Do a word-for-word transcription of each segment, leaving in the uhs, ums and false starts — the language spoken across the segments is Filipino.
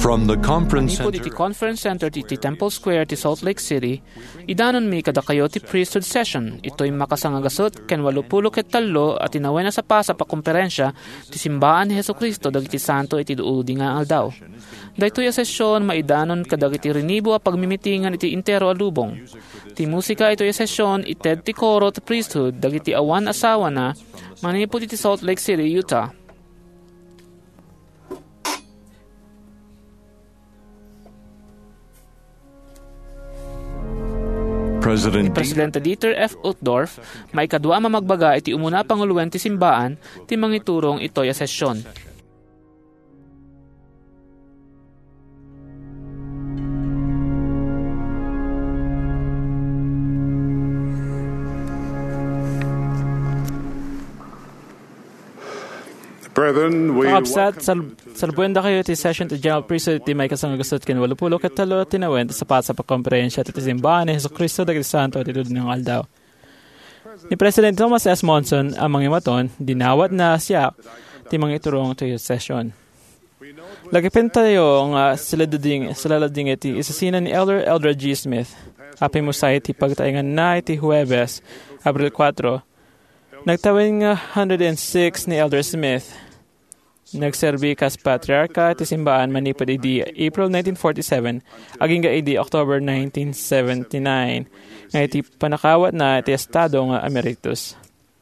From the conference Manipod iti center, Conference Center iti Temple Square ti Salt Lake City, idanon mi kada kayo ti priesthood session. Ito'y makasangagasot ken walupulo ket tallo at inawen na sa pasa pa komperensya ti simbaan ni Hesus Kristo dagiti santo iti duudi nga aldaw. Daytoy a sesyon maidanon kadagiti rinibo a pagmimitingan iti intero a lubong. Ti musika ito'y a sesyon ited ti koro ti priesthood dagiti awan asawa na manipod iti Salt Lake City, Utah. President Presidente Dieter F. Uchtdorf, may kadwa mamagbaga iti umuna panguluwen ti simbaan, ti mangiturong ito'y a sesyon. Brethren, we Kakabsat, sal salbuenda kayo ti session ti General Priesthood ti may kasangagasot ken walupulo ket talo tinawen sa pat sa pagkomperensya ti simbahan ni Hesus Kristo dagiti santo ti dudu ng aldaw. Ni President Thomas S. Monson ang mangimaton dinawat na siya ti mangiturong ti session. Lagipin tayo nga sila dading sila lading iti isasina ni Elder Eldred G. Smith. Api mo sa iti pagtaingan na iti Huwebes, Abril four. Nagtawin nga one hundred six ni Elder Smith. Nagserbi kas patriarka ti simbaan manipod idi April nineteen forty-seven aging ga idi October nineteen seventy-nine nga iti panakawat na iti estado nga emeritus.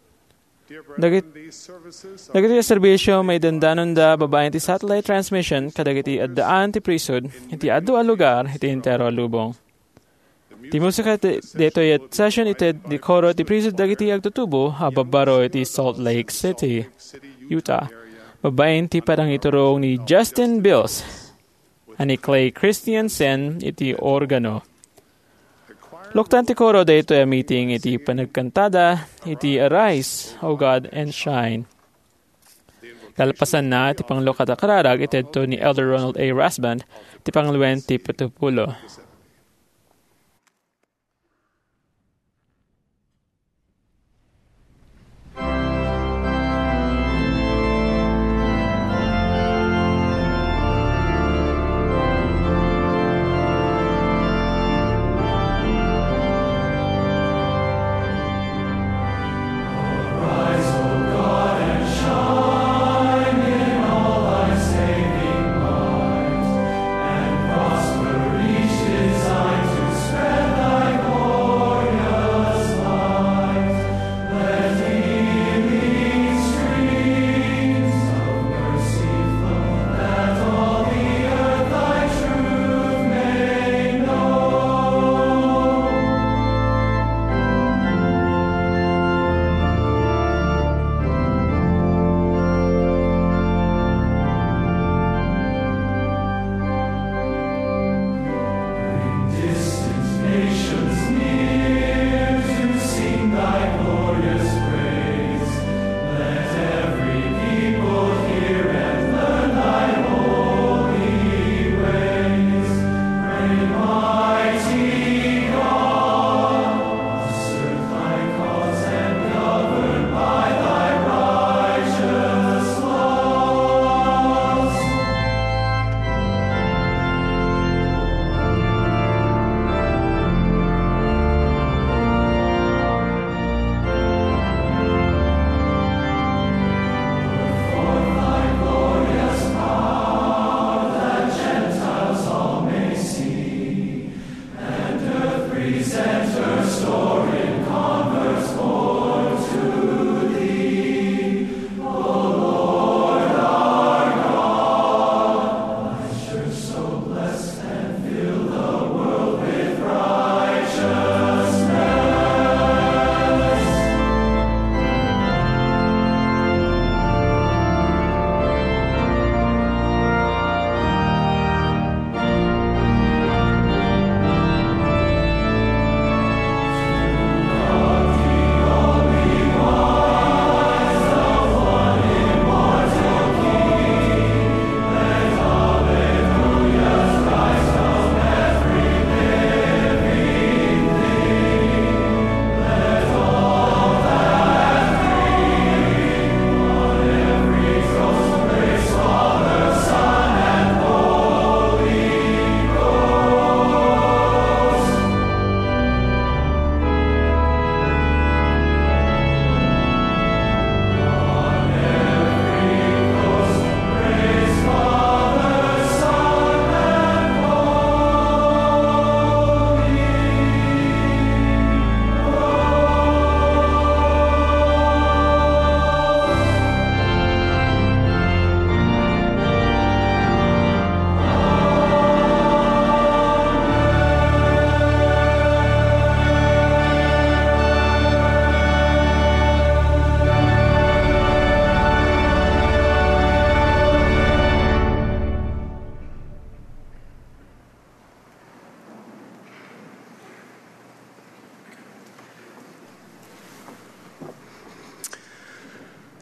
Dagit dagiti serbisyo may dandanon da babaen ti satellite transmission kadagiti addaan ti priesthood iti addo a lugar iti entero a lubong. Ti musika dito yet session iti di koro ti priesthood dagiti agtutubo a babaro iti Salt Lake City, Utah. Babaen ti parang iturong ni Justin Bills ani Clay Christiansen iti organo. Loktan ti koro dito a meeting iti panagkantada iti Arise, O God, and Shine. Kalpasan na ti panglokat a kararag iti to ni Elder Ronald A. Rasband ti pangluwen ti patupulo. Saving might, and prosper each day.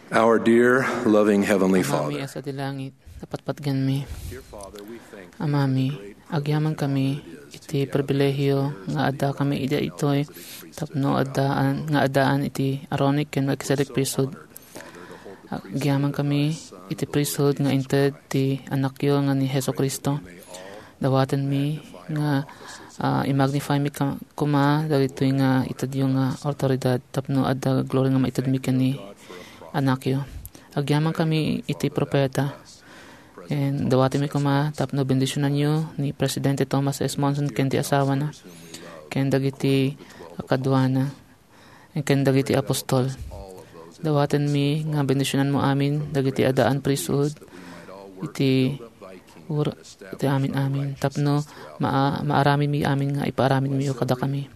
Our dear, loving Heavenly Amami Father, asa dilangit, napatpatgan mi. Amami, agyaman kami, iti pribilehiyo, nga adda kami ida itoy, tapno addaan, nga adaan iti Aaronic ken Melchizedek priesthood. Agyaman kami, iti priesthood nga inted ti anakyo nga ni Heso Kristo. Dawatan mi, nga uh, i-magnify mi kuma, dagitoy nga itad yung uh, autoridad, tapno adda glory nga maitad mi ken ni anakyo. Agyaman kami iti propeta. And dawati mi kuma tapno bendisyonan nyo ni Presidente Thomas S. Monson ken ti asawa na. Ken dagiti kadwana. And ken dagiti apostol. Dawaten mi nga bendisyonan mo amin dagiti adaan priesthood. Iti ur iti amin amin. Tapno maa, maaramin mi amin nga ipaaramin mi kada kami.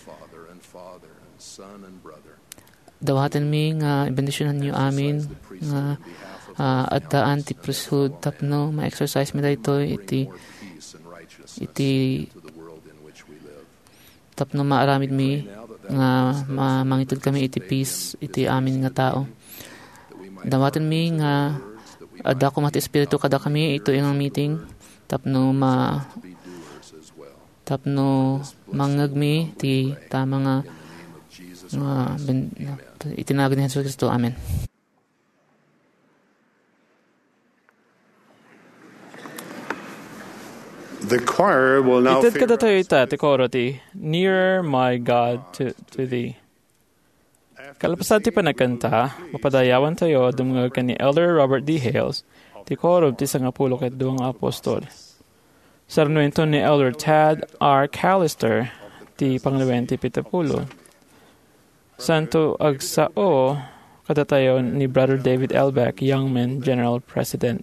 Dawaten mi nga bendisyonan niyo amin nga uh, at daan ti priesthood tapno ma-exercise mi dayto iti iti tapno maaramid mi nga ma, mangitid kami iti peace iti amin nga tao. Dawaten mi nga adda ko mati espiritu kada kami ito yung meeting tapno ma tapno mangag mi ti tama nga nga ben, itinagin ni Jesus Kristo. Amen. The choir will now Itad figure kada tayo ita, ti koro ti, Nearer my God to, to thee. Kalapasad ti panagkanta, mapadayawan tayo dumungag ka ni Elder Robert D. Hales, ti koro ti sangapulo ket duwang apostol. Sarnuento ni Elder Tad R. Callister, ti pangliwen ti pitapulo. Santo agsao kada tayo ni Brother David L. Beck, Young Men General President.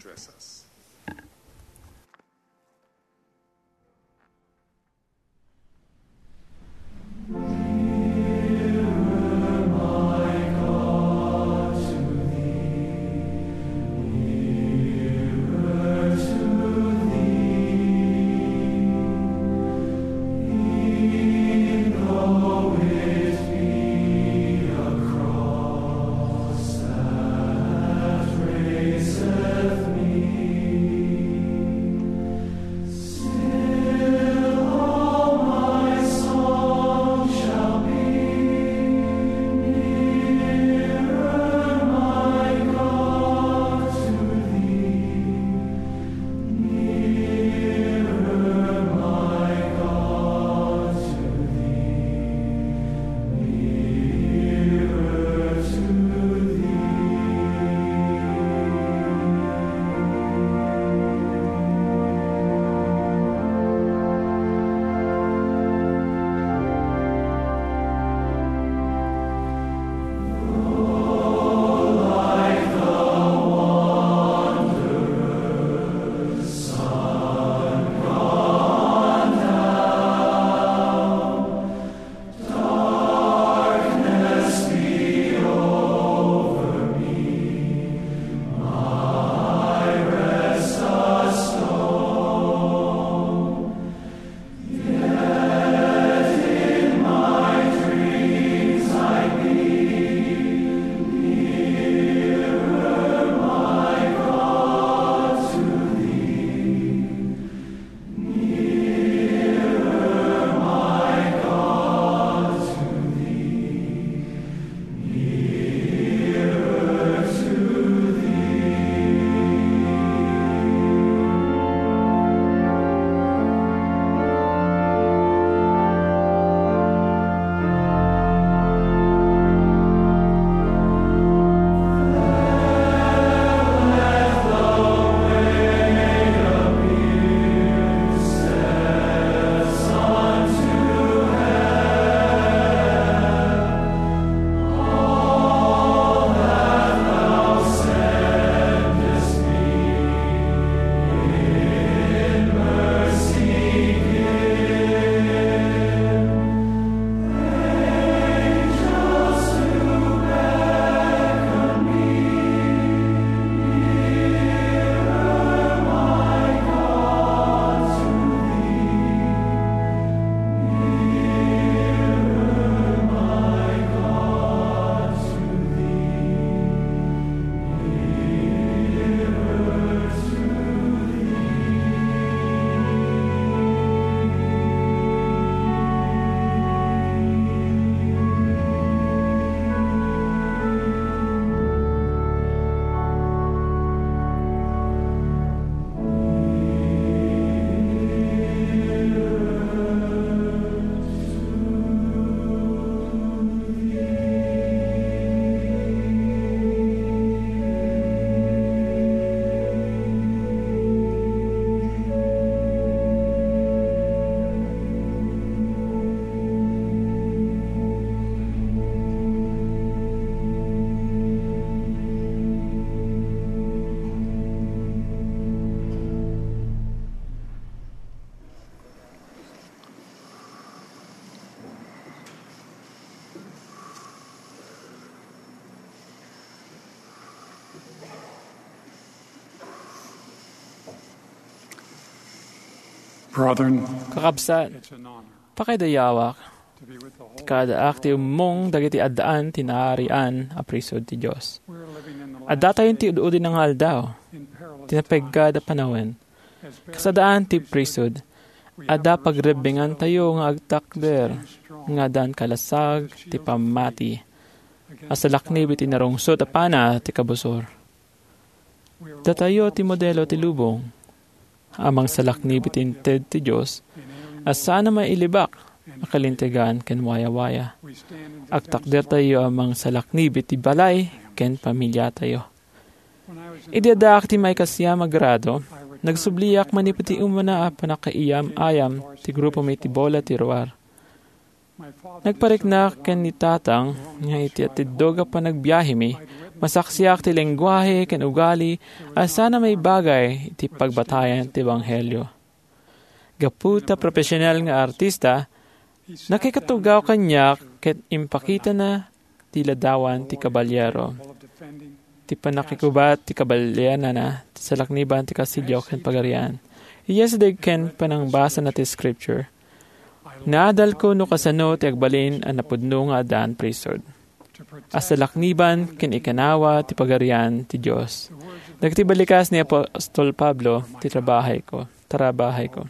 Me Brethren, Kakabsat, it's an honor pakidayawak, to be with the whole. kada akti mong dagiti addaan tinarian a prisod ti Diyos. We're living in the Adda last tayo ti days ududin ng aldaw, in perilous tinapegga da panawin. times. As very Kasadaan ti prisod, we have adda a pagrebingan tayo nga agtakder, strong nga dan kalasag, ti pamati. against Asalaknib iti narungsot apana ti kabusor. we are Datayo ti modelo ti lubong. Amang salaknib iti inted ti Diyos, in alien as sana mailibak, akalintigan ken waya-waya. we stand in Agtakder tayo amang salaknib iti balay, ken pamilya tayo. When I was in Idiadak ti may kasya magrado, I returned nagsubliak manipiti umana a panakaiyam ayam ti grupo may tibola ti ruar. my father Nagpariknak ken ni tatang, nga iti atidog a panagbiyahe mi, masaksiak ti lengguwahe ken ugali, as sana may bagay iti pagbatayan ti Ebanghelyo. Gaputa profesional nga artista, nakikatugaw kanya ket impakita na ti ladawan ti kabalyero. of defending Ti panakikubat ti kabalyana na ti salakniban ti kasilyo ken pagarian. Iyas day ken panangbasa na ti scripture. Naadal ko no kasano ti agbalin ang napudno nga adaan prisod. to protect As salakniban ken ikanawa ti pagarian ti Dios. Dagiti balikas ni Apostol Pablo ti trabahay ko. Tarabahay ko.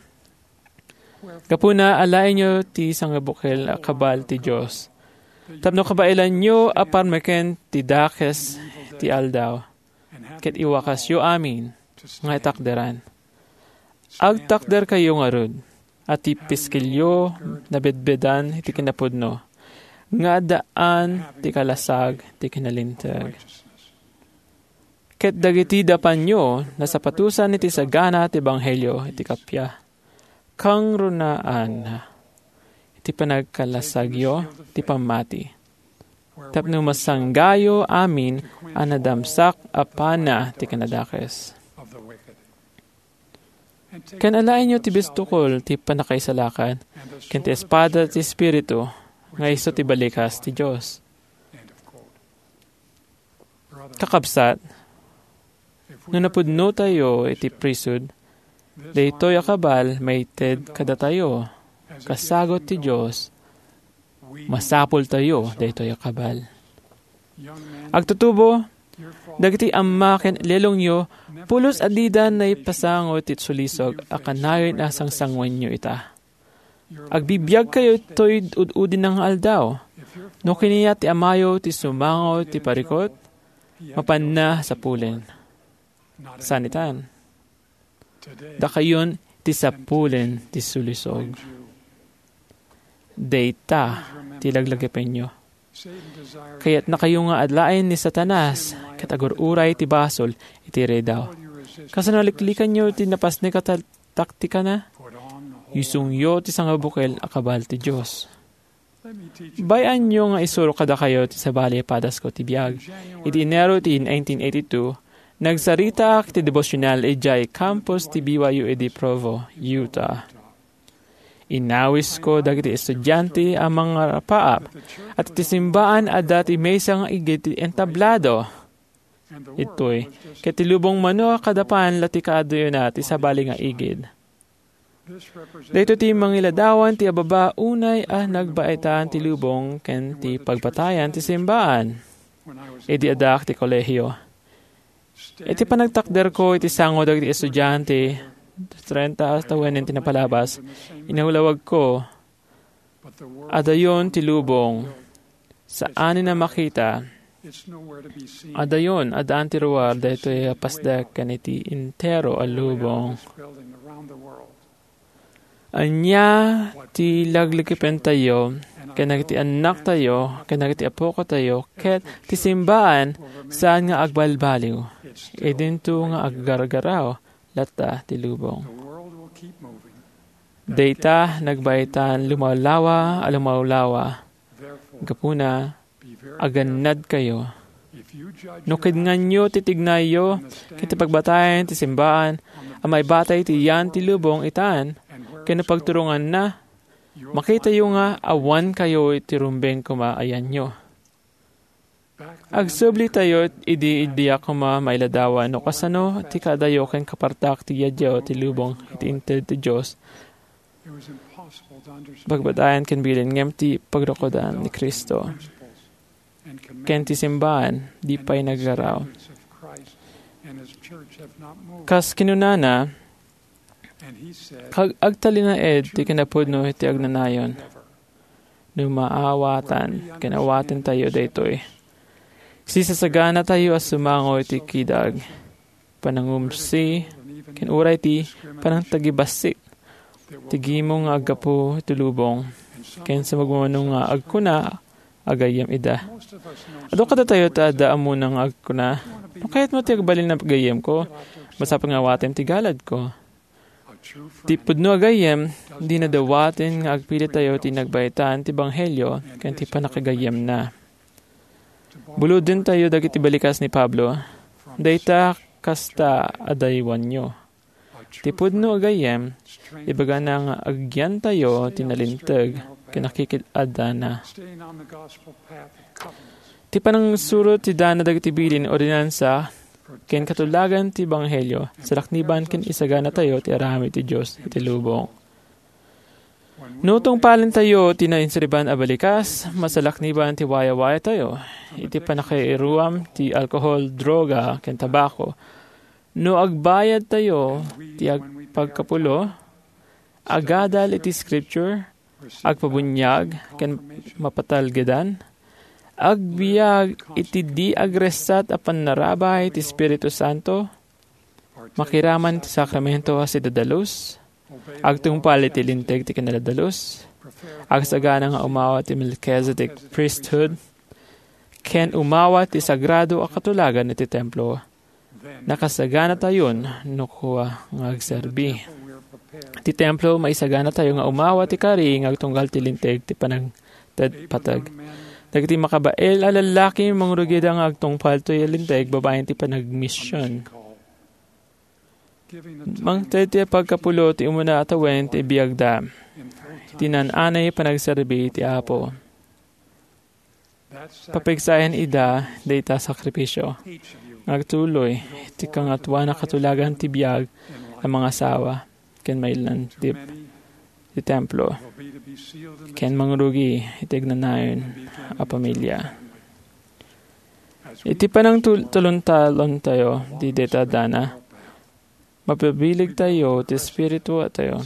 Kapuna alain nyo ti sangabukel a kabal ti Dios. Tapno kabailan nyo apan meken ti dakes ti aldaw. and have Ket iwakas yo amin to nga stand itakderan. Agtakder kayo nga rod. At ti piskilyo nabedbedan iti kinapudno. Nga daan ti kalasag ti kinalintag. righteousness. Ket dagiti dapan nyo nasapatusan iti sagana ti Ebanghelyo iti kapya. Kang runaan iti panagkalasagyo ti pamati. Tapno masanggayo amin anadamsak apana ti kanadakes. Of the wicked. And take Ken alain nyo ti bistukol ti panakaisalakan, and the ken ti sword of espada the ti Espiritu, nga iso ti balikas ti Diyos. End of quote. Brother, Kakabsat, if no napudno tayo iti prisod, daytoy akabal may ted kada tayo, kasagot ti Diyos, masapol tayo daytoy akabal. Agtutubo, dagiti amma ken lelong yo, pulos adidan na ipasangot iti sulisog, akanayon asang sangwen nyo ita. Agbibiyag kayo to'y ududin ng aldaw. No kiniya ti amayo ti sumango ti parikot, mapanna sa pulen. Sanitan. Da kayon ti sapulen ti sulisog. Data ti laglagipin nyo. Kaya't na kayo nga adlain ni Satanas, katagur-uray ti basol, iti redaw. Kasanaliklikan nyo ti napas ni kataktika na, yusung yo ti sangabukel akabal ti Diyos. Bayan nyo nga isuro kada kayo ti sabali padas ko ti biyag. Iti Enero ti nineteen eighty-two, nagsarita ak ti devotional ejay campus ti B Y U edi Provo, Utah. Inawis ko dagiti estudyante ang mga paap at ti simbaan at dati may isang igit ti entablado. Ito'y, katilubong mano kadapan latikado yun at isabali nga igid. Dito ti mangiladawan ti ababa unay ah nagbaitan ti lubong ken ti pagbatayan ti simbaan. Edi adak ti kolehiyo. Iti panagtakder ko iti sango dagiti estudyante thirty hasta wenen tinapalabas, inahulawag ko, adayon ti lubong, saan na makita, adayon, adaan ti ruwar, dahito ay pasda kaniti intero al lubong. Anya ti laglagipen tayo, kanagiti anak tayo, kanagiti apo ko tayo, ket ti simbaan, saan nga agbalbaliw, edinto nga aggargaraw, lata ti lubong. Data nagbaitan lumawlawa alumawlawa. Gapuna aganad kayo. No kidngan nyo titignayo kiti pagbatayan ti simbaan amay batay ti yan ti lubong itaan kaya pagturungan na makita yung nga awan kayo iti rumbeng kumaayan nyo. Agsubli tayo idi idiya kuma mailadawan no kasano ti kadayo ken kapartak ti yadyo ti lubong iti inted ti Diyos It was impossible to understand Bagbadayan ken bilin ngem ti pagrokodan ni Kristo. principles and Ken ti commandments simbahan di and pay the naggaraw. standards of Christ and His church have not moved. Kas kinunana, And He said, kag agtalina ed ti kinapudno iti agnanayon. never. Numaawatan, kinawatin tayo daytoy. Sisasagana tayo as sumango iti kidag. Panangumsi, kinuray ti panang tagibasik. Tigimo nga aggapo iti lubong. Ken sa magmamanong nga agkuna, agayam ida. Most of us know Ado kada tayo ta adaan mo ng agkuna. Pakayat mo ti agbalin na pagayam ko, masapang ngawatin ti galad ko. a true Ti friend pudno agayam, di na dawatin nga agpilit tayo ti nagbaitan ti banghelyo, ken ti panakagayam na. Bulod din tayo dagiti balikas ni Pablo. Dayta kasta adaywan nyo. a true Ti pudno agayam, strength, ibaga na nga agyan tayo tinalintag, kinakikid-ada na. staying on the gospel path of covenants. Ti panang suro ti dana dagiti bilin ordinansa, ken katulagan ti banghelyo, sa lakniban ken isagana tayo ti arami ti Dios iti lubong. Nutong palin tayo ti nainsiriban a balikas, masalakniban ti waya-waya tayo. Iti panakairuam ti alkohol, droga, ken tabako. No agbayad tayo ti agpagkapulo, agadal iti scripture, agpabunyag, ken mapatalgedan, agbiag iti di agresat a panarabay ti Espiritu Santo, makiraman ti sakramento as idadalos, agtungpal iti linteg ti kinaladalos, agsagana nga umawa ti Melchizedek priesthood, ken umawa ti sagrado a katulagan iti templo, nakasagana tayon nukuha nga agserbi. Ti templo maisagana tayo nga umawa ti kari nga agtunggal ti linteg ti panag patag. Dagiti makabael a lalaki mangrugida nga agtungpal to linteg babaen ti panagmisyon. Mangted ti pagkapulo ti umuna atawen ti biyagda. Tinananay panagserbi ti apo. Papigsayan ida dayta sakripisyo. Agtuloy ti kangatwa na katulagan ti biyag ang mga sawa ken mailan ti, ti templo ken mangrugi itignanayon a pamilya. Iti panang tul- tuluntalon tayo di deta dana. Mapabilig tayo ti espiritu at tayo.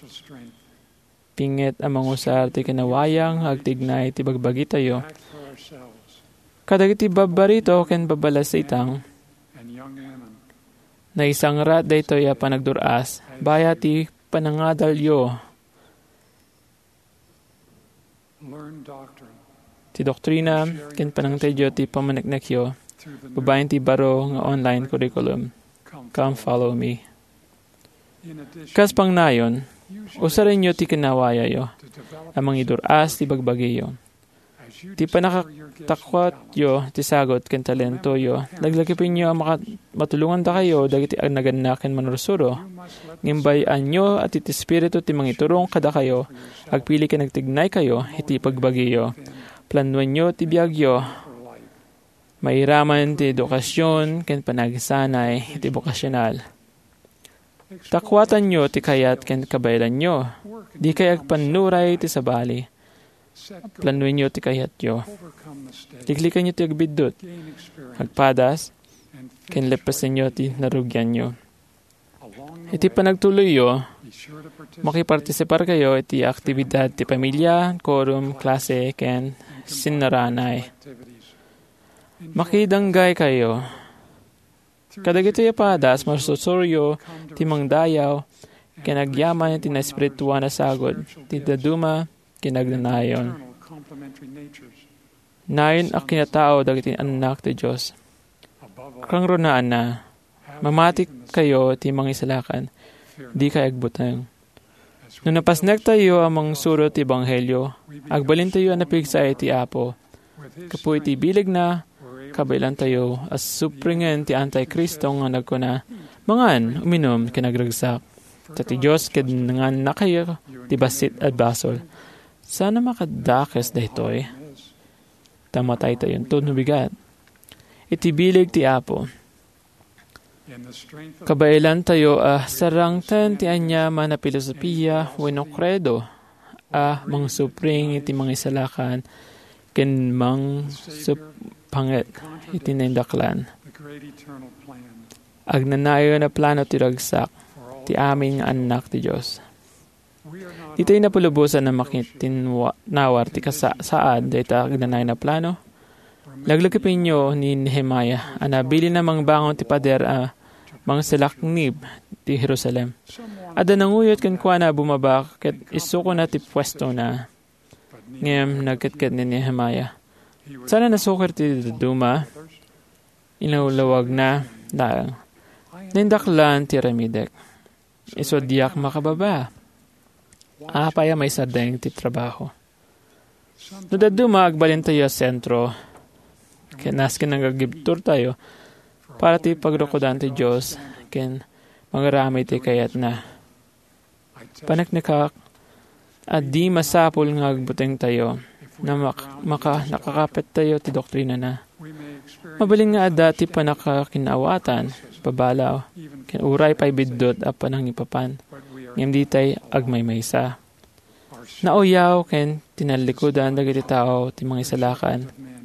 Pinget ang mangusar ti kinawayang agtignay ti bagbagi tayo. Kadagiti babarito ken babalasitang na isang rat daytoy a panagduras baya ti panangadalyo ti doktrina ken panangtedyo ti pamaneknekyo babayan ti baro nga online curriculum. Come follow me. Kas pang nayon, usarin nyo ti kinawaya yo, amang iduras ti bagbagiyo. Ti panakatakwat yo, ti sagot ken talento yo, laglakipin nyo ang maka- matulungan ta kayo, dagiti ang naganaken manurusuro. Ngimbayan nyo at iti espiritu ti mangiturong kada kayo, agpili ka nagtignay kayo, iti pagbagiyo. Planuan nyo ti biyagyo, mairaman ti edukasyon, ken panagsanay, iti vokasyonal. Takwatan nyo ti kayat ken kabaylan nyo, di kay agpanuray ti sabali. Planuin nyo ti kayat nyo. Liklikan nyo ti agbidot, agpadas, ken lepasin nyo ti narugyan nyo. Iti panagtuloy yo, makipartisipar kayo iti aktibidad ti pamilya, quorum, klase, ken sinaranay. Makidanggay kayo. Kadagito ya padas, masusuryo, timang dayaw, kinagyaman ti na espirituwa na sagod, ti daduma, kinagnanayon. Nayon ak kinatao dagiti anak ti Diyos. Krang runaan na, mamatik kayo ti mga isalakan, di kay agbutang. Nung napasnek tayo amang suro ti Banghelyo, agbalin tayo napigsay ti Apo. Kapoy ti bilig na, kabailan tayo as supringen ti Antikristo nga nagkuna, mangan, uminom, kinagragsak. Sa ti Diyos, kadnangan na kayo, ti basit at basol. Sana makadakes dahitoy. Tamatay tayo, to nubigat. Iti bilig ti Apo. in the strength of Kabailan tayo ah sarangtan ti anya man na filosofiya wenno credo ah mga supring iti mga isalakan ken mang supanget iti nindaklan. the great eternal plan Agnanayo na plano ti ragsak for all. ti aming anak ti Dios. We are not Ito'y napulubusan na makitinawar ti kasaad dahita agnanayo na plano. Laglagipin nyo ni Nehemiah, anabili na mang bangon ti pader a mang silaknib ti Jerusalem. Ada nanguyot kan kwa na bumaba ket isuko na ti pwesto na. Ngayam nagkatkat ni Nehemiah. Sana nasukir ti duma, inawlawag na daang. Nindaklan ti Remidek. Isodyak makababa. Apaya may sadeng ti trabaho. Nudaduma agbalin tayo sentro. Kenas ken nagagibtur tayo para ti pagrukodan ti Dios ken mangarami ti kayat na. Panaknikak at di masapul nga agbuteng tayo na mak- maka nakakapit tayo ti doktrina na. Mabaling nga ada ti panakakinawatan, pabalaw, ken uray pay biddot a panangipapan. Ngem di tay agmaymaysa. Nauyaw ken tinalikudan dagiti tao ti mga isalakan.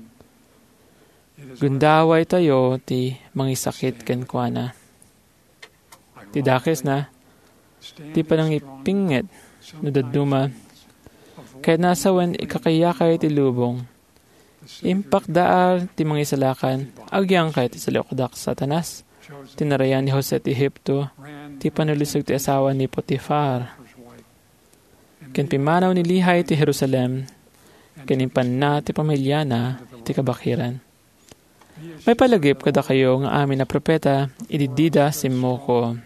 Gundaway tayo ti mangisakit ken kuana. Ti dakes na, ti panangipinget, nudaduma, kaya nasawan ikakayakay ti lubong. Impakdaar ti mangisalakan, agyang kay ti salukdak satanas, tinarayan ni Jose ti Egypto, ti panulisog ti asawa ni Potifar. Ken pimanaw ni Lihay ti Jerusalem, ken impan na ti pamilya na ti kabakiran. May palagip kada kayo nga amin na propeta, ididida si Moko.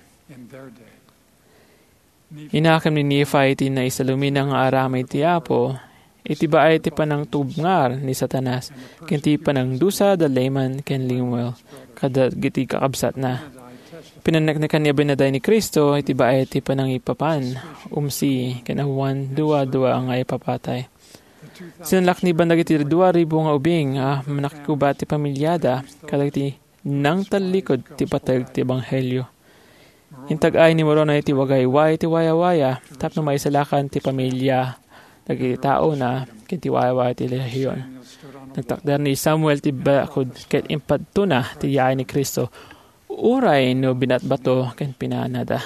Inakam ni Nephi iti na isalumin nga aramay ti Apo, iti ba ay ti panang tubngar ni Satanas, ken ti panang dusa da layman ken Lemuel, kada giti kakabsat na. Pinanaknakan niya binaday ni Kristo, iti ba ay ti panang ipapan, umsi, ken awan duwa-duwa nga ipapatay. Sinalak ni bandag iti dua ribu nga ubing, ah, manakikubat ti pamilyada, kadag ti nang talikod ti patag ti Ebanghelyo. Intag ay ni Morona iti wagayway ti waya-waya, tapno may salakan ti pamilya, nagiti tao na, ken ti waya-waya ti lehiyon. Nagtakder ni Samuel ti bakod, ket impadto na ti yaay ni Kristo, uray no binatbato, ken pinanada.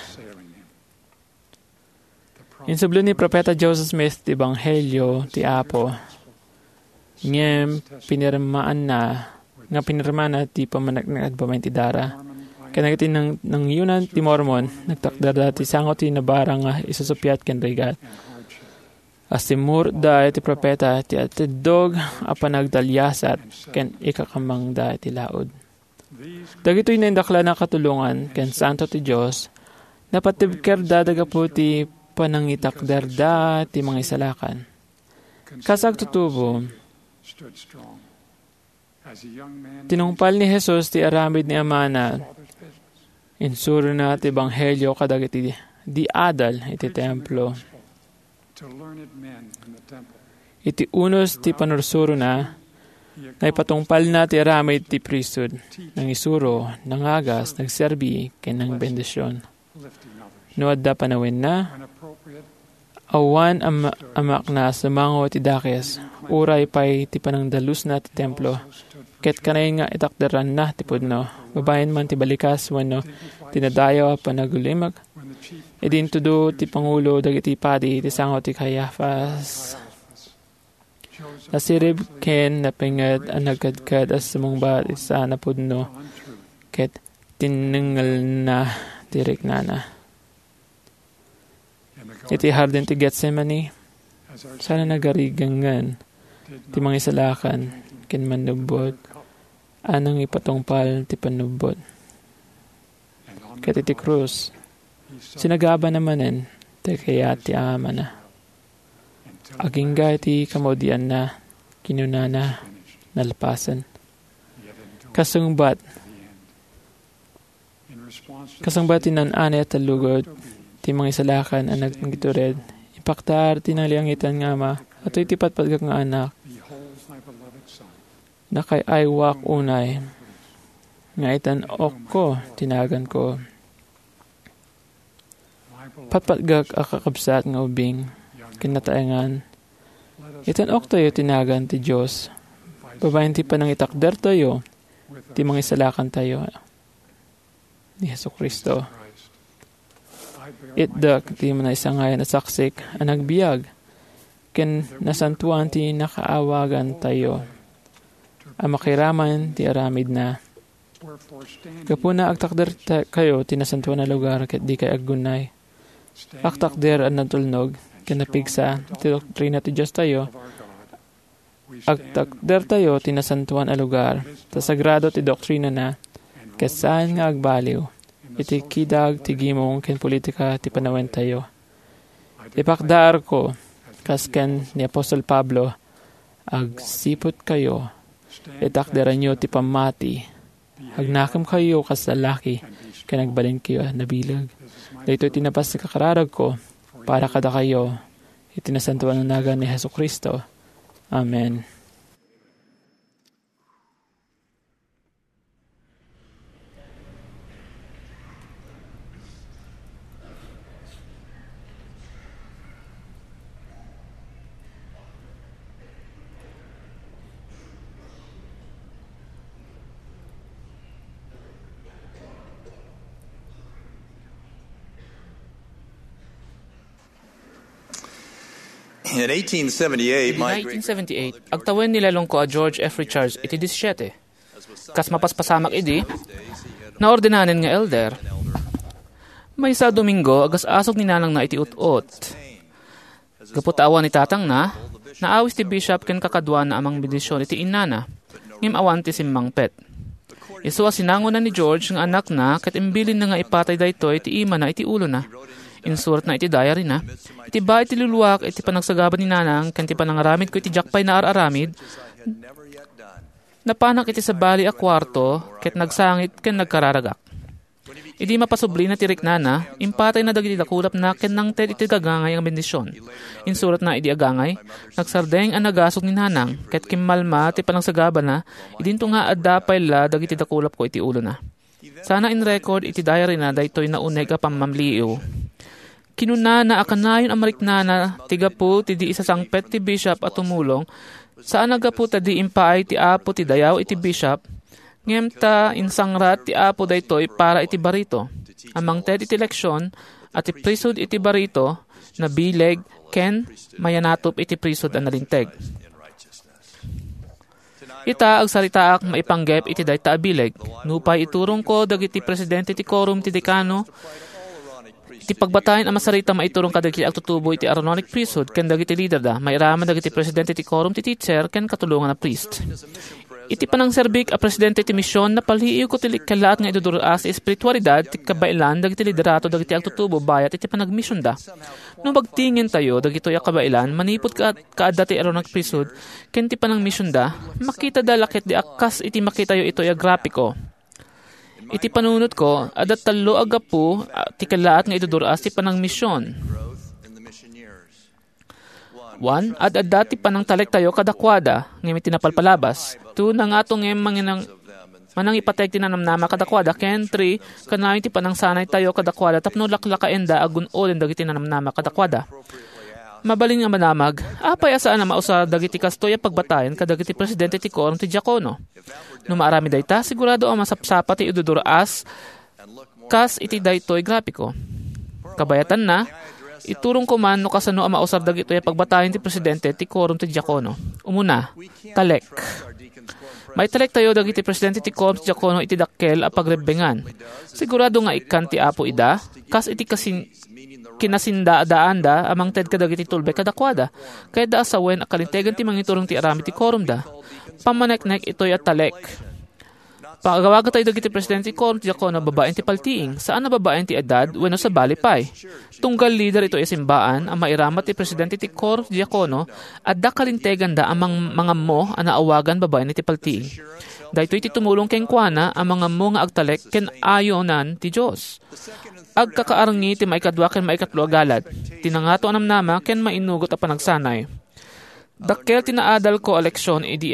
Insublo ni Propeta Joseph Smith ti Ebanghelyo ti Apo. Ngem pinirmaan na nga pinirmaan na ti pamanagnagad pa ti dara. Kaya nagiti ng, ng yunan ti Mormon, nagtakda ti sangot ti nabarang nga isusupyat ken regat. As ti murda ti propeta ti atidog a panagdalyasat ken ikakamang da ti laod. Dagitoy na indakla na katulungan ken santo ti Dios napatibker dadaga po ti panangitakdarda ti mga isalakan. Kasag tutubo, tinungpal ni Jesus ti aramid ni Amana, insuro na ti Ebanghelyo kadag iti di adal iti templo. Iti unos ti panursuro na, na ipatungpal na ti aramid ti priesthood, nang isuro, nangagas, nagserbi, ken nang bendisyon. No adda panawin na, awan am amak na sumango ti dakes, uray pay ti panangdalus na ti templo, ket kanay nga itakdaran na ti pudno, babayan man ti balikas wano tinadayo a panagulimag, edin tudo ti pangulo dagiti padi ti sango ti Caiaphas. Nasirib ken napingad ang nagkadkad as sumungbat isa na pudno, ket tinengal na tirik na na. Iti hardin ti Gethsemane, sana nagarigangan, ti mga isalakan, ken manubot, anang ipatungpal ti panubot. Ket iti krus, sinagaba namanen, ti kaya ti ama na. Agingga iti kamaudian na, kinunana, nalapasan. Kasungbat, kasungbat tinan-ane at talugod, ti mga isalakan anak ng gitured, ipaktar tinaliangitan nga ma, at iti patpagak nga anak, na kay aywak unay, Nga itan ok ko, tinagan ko. Papatgag akakabsat nga ubing, kinataengan. Itan ok tayo tinagan ti Diyos. Babayan ti panang itakder tayo, ti mga isalakan tayo. Ni Hesus Kristo. Itdak ti mga isangayan at saksik, ang nagbiyag. Ken nasantuan ti nakaawagan tayo. Ang makiraman ti aramid na. Kapuna agtakder ta- kayo tinasantuan na lugar ket di kay aggunay. Agtakder ang natulnog kinapigsa ti doktrina ti Diyos tayo. Agtakder tayo tinasantuan a lugar ta sagrado ti doktrina na ket saan nga agbaliw. Iti kidag ti gimong ken politika ti panawen tayo. Ipakdaar ko kas ken ni Apostol Pablo agsipot kayo itakderan nyo ti pamati. Hagnakam kayo kas lalaki, kanagbalin kayo nabilag. Dito tinapas sa kakararag ko, para kada kayo, itinasantuan ng naga ni Hesus Kristo. Amen. In eighteen seventy-eight, my nineteen seventy-eight, agtawen nilalong ko a George F. Richards iti seventeen. Kas mapaspasamak idi, naordinanen nga elder. May sa Domingo, agas asog ni nanang na iti ut-ut. Gaputawan ni tatang na, naawis ti bishop ken kakadwa na amang bendisyon iti inana, ngim awan ti simmang pet. Isu sinangon na ni George nga anak na, ket imbilin na nga ipatay daytoy iti ima na iti ulo na. Insurat na iti diary na, iti ba iti luluwak, iti panagsagaban ni nanang, kan iti panangaramid ko iti jakpay na ar-aramid, napanak iti sa bali a kwarto, ket nagsangit ken nagkararagak. Idi mapasubli na tirik nana, impatay na dagiti dakulap na ken nang ted iti gagangay ang bendisyon. Insurat na iti agangay, nagsardeng ang nagasok ni nanang, ket kimmalma ti panagsagaban na, idinto nga addapay la dagiti dakulap ko iti ulo na. Sana in record iti diary na daytoy na uneg a pamamliiw. Kinuna na akanayon amariknana tiga po ti di isa sangpet ti bishop at tumulong saan nagapu ta di impaay ti apo ti dayaw iti bishop ngem ta insangrat ti apo daytoy para iti barito amang ted iti leksyon at ti prisod iti barito na bileg ken mayanatop iti prisod ang nalinteg. Ita agsaritaak maipanggep iti dayta a bileg nupay iturong ko dagiti presidente ti quorum ti dekano. Iti pagbatayin ang masarita maiturong kadagiti agtutubo iti Aaronic priesthood ken dagiti leader da mairaman dagiti presidente ti quorum ti teacher ken katulungan na priest. Iti panang serbik a presidente ti misyon na paliiw ko ti kalaat nga iduduras espiritualidad ti kabailan dagiti liderato dagiti agtutubo bayat iti panagmisyon da. No magtingin tayo dagitoy a kabailan manipod ka kaadda ti Aaronic priesthood ken ti panang misyon da makita da lakit di akas iti makitayo itoy a grapiko. Iti panunot ko, adat talo agapu, ti kalaat nga iduduras ti panang misyon. One, ad adat ti panang talek tayo kadakwada, ngayon tinapalpalabas. Two, nang atong ngayon manginang, manang ipatek tinanamnama kadakwada. Ken, three, kanayon ti panang sanay tayo kadakwada, tapno laklakaenda agun olin dagiti tinanamnama kadakwada. Mabaling nga manamag, apay asaan na mausa dagiti kastoy pagbatayan kadagiti presidente ti quorum ti diakono. No maarami dayta, sigurado ang masapsapa ti iduduras kas iti daytoy grapiko. Kabayatan na, iturong ko man no kasano ang mausar dagitoy pagbatayan ti presidente ti quorum ti diakono. Umuna, talek. May talek tayo dagiti presidente ti quorum ti diakono iti dakkel a pagrebengan. Sigurado nga ikan ti apo ida, kas iti kasin kinasinda-daan da amang ted kadagiti tulbek kadakwada. Kaya da asawen akalintegan ti mangiturong ti arami ti quorum da. Pamaneknek itoy at talek. Pagawaga tayo dagiti presidente ti quorum ti diakono babaen ti paltiing. Saan na babaen ti edad wenno sa balipay. Tunggal leader ito isimbaan ang mairamat ti presidente ti quorum ti diakono at da kalintegan da amang mga mo ang naawagan babaen ti paltiing. Daytoy ti tumulong ken kuana ang mga mo nga agtalek ken ayonan ti Dios. Agkakaarangi ti maikadwa ken maikatlo agalad. Tinangato anam nama ken mainugot a panagsanay. Dakkel tinaadal ko eleksyon idi ang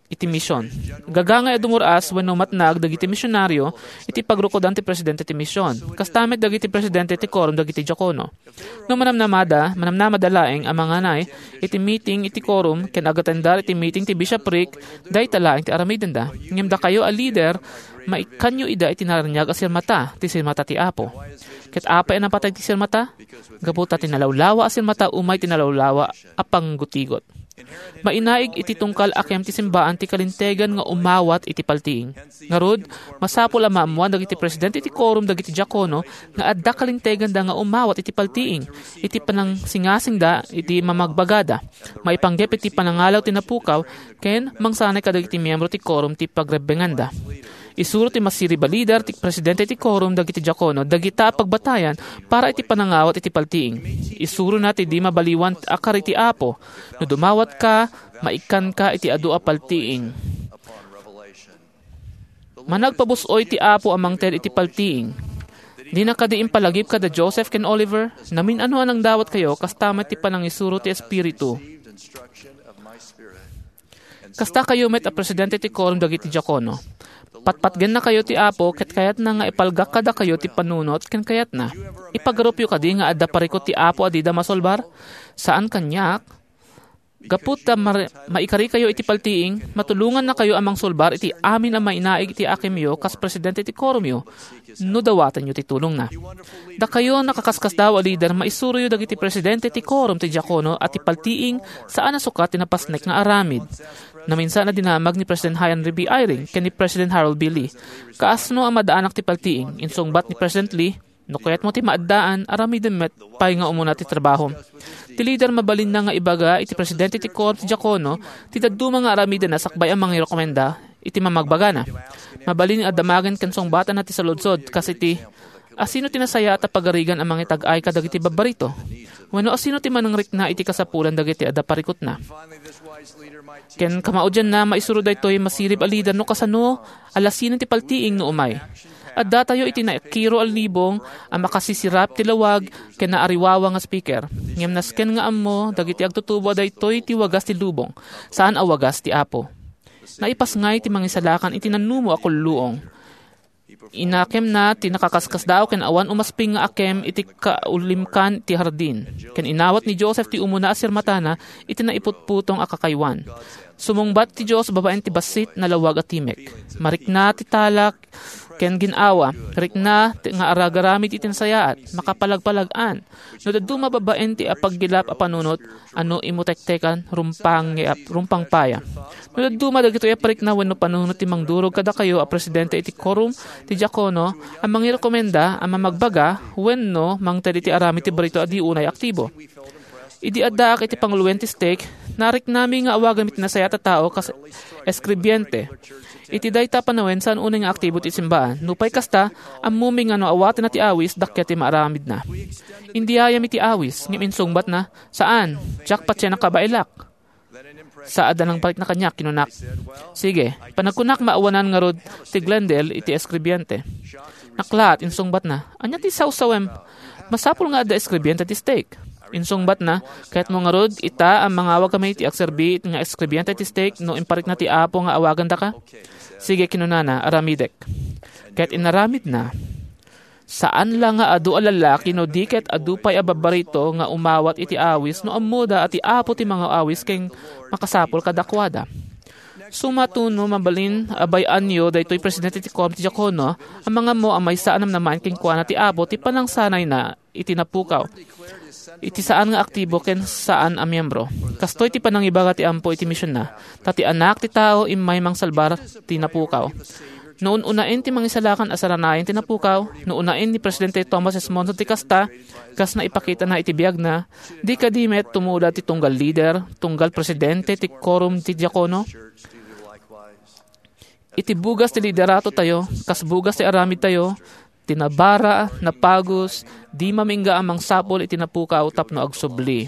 iti misyon. Gagangay dumuraas wenno matnag dagiti misyonaryo iti pagrukodan ti presidente ti misyon. Kastamet dagiti presidente ti quorum dagiti diakono. No manamnamada, manamnamada laeng ang mga nay iti meeting iti quorum ken agatendar iti meeting ti bishopric dayta laeng ti aramiden da. Ngem da kayo a leader maikanyo ida iti naranyag a sirmata ti sirmata ti Apo. Ket apa en napatay ti sirmata? Gaputa tinalawlawa a sirmata umay tinalawlawa a panggutigot. Mainaig iti tungkal akem ti simbaan ti kalintegan nga umawat iti paltiing. Ngarud, masapol a maamuan dagiti presidente iti quorum dagiti diakono nga adda kalintegan da nga umawat iti paltiing. Iti panang singasing da iti mamagbagada. Maipanggep iti panangalaw ti napukaw ken mangsanay kadagiti miyembro ti quorum ti pagrebenganda. Isuro ti masiri balidar ti presidente ti quorum dagiti diakono dagita pagbatayan para iti panangawat iti paltiing. Isuro na ti di mabaliwan akar iti Apo no dumawat ka maikan ka iti adu a paltiing. Managpabusoy ti Apo amang ted iti paltiing. Di na kadiim palagip kada Joseph ken Oliver namin ano anang dawat kayo kastamat ti panangisuro ti Espiritu. Kasta kayo met a presidente ti quorum dagiti diakono. Patpatgen na kayo ti Apo ket kayat na nga ipalgak kada kayo ti panunot ken kayat na. Ipagaropyo kadi nga adda parikot ti Apo adida masolbar. Saan kanyak? Gaput ta mar- maikari kayo iti paltiing, matulungan na kayo amang solbar iti amin ang mainaig iti akimyo kas presidente ti quorum yo. No dawatan yo ti tulong na. Da kayo nakakaskas daw a leader maisuro yo dagiti presidente ti quorum ti diakono at ti paltiing saan nasukat ti napasnek nga aramid. Na minsan na dinamag ni President Henry B. Eyring ken ni President Harold B. Lee. Kaasno ang madaanak ti paltiing, insungbat ni President Lee, no kayat mo ti maaddaan, aramidem met, pay nga umuna ti trabaho. Ti leader mabalin na nga ibaga, iti Presidente ti quorum ti diakono, ti daduma nga aramidem na sakbay ang mga rekomenda, iti mamagbaga na. Mabalin nga adamagan ken sungbatan na ti saludsod, kasi ti, asino tinasaya at pagarigan ang mga tag-ay kadag iti babarito? Wano asino ti manangrik na iti kasapulan dagiti adda parikot na? Ken kamaudyan na maisuro daytoy masirib a leader no kasano alasino ti paltiing no umay. Adda tayo iti nakiro al libong ang makasisirap ti lawag ken naariwawa nga speaker. Ngem nasken nga ammo dagiti agtutubo daytoy ti wagas ti lubong. Saan a wagas ti Apo? Naipasngay ti mangisalakan iti nanumo a kulluong. Inakem na ti nakakaskas daw ken awan umasping nga akem iti kaulimkan ti hardin. Ken inawat ni Joseph ti umuna a sirmatana iti naiputputong akakaywan. Sumungbat ti Dios babaen ti basit na lawag at timek. Marikna ti talak ken ginawa. Rikna ti nga aragaramid iti nasayaat makapalagpalagan. No daduma babaen ti apaggilap a panunot ano imutektekan rumpang rumpang paya. No daduma dagitoy aparikna wenno panunot ti mangdurog kada kayo a presidente iti quorum ti diakono ang mangirekomenda ang mamagbaga wenno mangted iti arami ti barito adi unay aktibo. Idi addaak iti panguluwen ti stake, narik nami nga awagan mit nasaya ta tao kas eskribyente. Iti dayta panawen saan unay nga aktibo ti simbaan. Nupay kasta, ang muming ano awatin na ti awis, dakya ti maaramid na. Hindi ayam iti awis, ngiminsungbat na, saan? Jackpot siya nakabailak. Sa ada ng balik na kanya, kinunak. Sige, panagkunak maawanan nga rod ti Glendale iti eskribyente. Naklat, insungbat na, anya ti sawsawem, masapul nga ada eskribyente ti stake. Insungbat na, kahit mo nga rod, ita ang mga awag kami ti akserbi nga eskribyente ti stake no imparik na ti Apo nga awagan da ka. Sige, kinunana, aramidek. Kahit inaramid na, saan lang nga adu alalaki no diket adu pay ababarito nga umawat iti awis no amuda at ti Apo ti mga awis keng makasapol kadakwada. Sumatuno mabalin abay anyo daytoy presidente ti quorum ti diakono ang mga mo amay saanam naman keng kuana ti Apo ti panang sanay na itinapukaw. Iti saan nga aktibo ken saan a miyembro. Kastoy ti panangibaga ti Ampo iti misyon na. Tati anak ti tao imay mang salbar ti napukaw. Noon unain ti mangisalakan asaranayin ti napukaw. Noon unain ni Presidente Thomas S. Monson ti kasta. Kas na ipakita na iti biyag na. Di kadimet tumuda ti tunggal leader, tunggal presidente ti quorum ti diakono. Iti bugas ti liderato tayo, kas bugas ti aramid tayo, tinabara, napagos, di mamingga amang sapol itinapukaw tapno agsubli.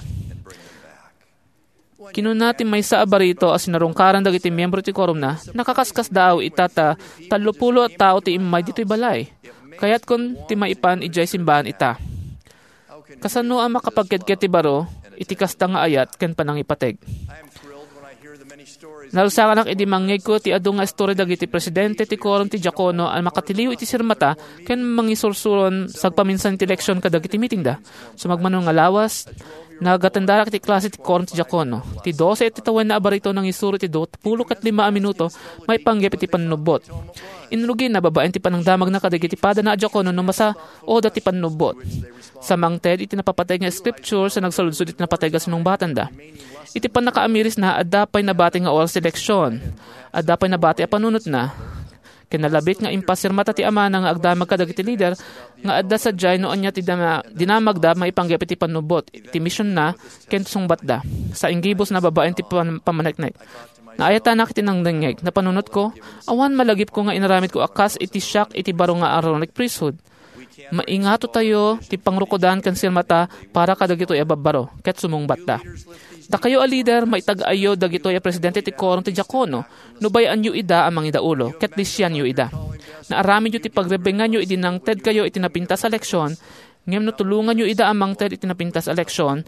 Kinunati may sa abarito as sinarungkaran dagiti miyembro ti quorum na, nakakaskas daw itata talupulo at tao ti imay dito'y balay. Kaya't kun ti maipan ijay simbahan ita. Kasano ang makapagketket ti baro, iti kasta nga ayat ken panangipateg. Nalusakan iti mangeg ko ti adu nga istorya dagiti presidente ti Coron ti Diacono ang makatiliw iti sirmata ken mangisursuron sagpaminsan ti eleksyon kadagiti meeting da. Sumagmano nga lawas, nagatandara iti klase ti Coron ti Diacono. Ti dose iti tawen na abarito nang isuro ti dot pulo kat lima a minuto may panggep iti panubot. Inrugi na babaen ti panangdamag na kadagiti pada na Diacono no masa o dati panubot. Sa mangted iti napapatay nga scripture sa nagsaludsod iti napatay ga sinong batanda. Iti pan nakaamiris na adapay na bati nga oras eleksyon. Adapay na bati a panunot na. Kinalabit nga impasirmata ti ama nga agdamag kadagiti leader nga adda sadyay no anya ti dama, dinamagda maipanggep iti panubot. Iti mission na ken sungbat da. Sa inggibos na babaen ti pamaneknek. Naayata na kiti nang dengeg. Napanunot ko, awan malagip ko nga inaramit ko akas iti siyak iti baro nga Aaronic priesthood. Maingato tayo ti pangrukodan kan sirmata para kadagito ay babaro ket sumungbat da. Da kayo a leader maitag-ayo dagito ay presidente ti Coron ti Diacono no bayan yu ida amang idaulo ket disyan yu ida. Naaramid yu ti pagrebengan yu iti nang ted kayo iti napintas eleksyon ngem no tulungan yu ida amang ted iti napintas eleksyon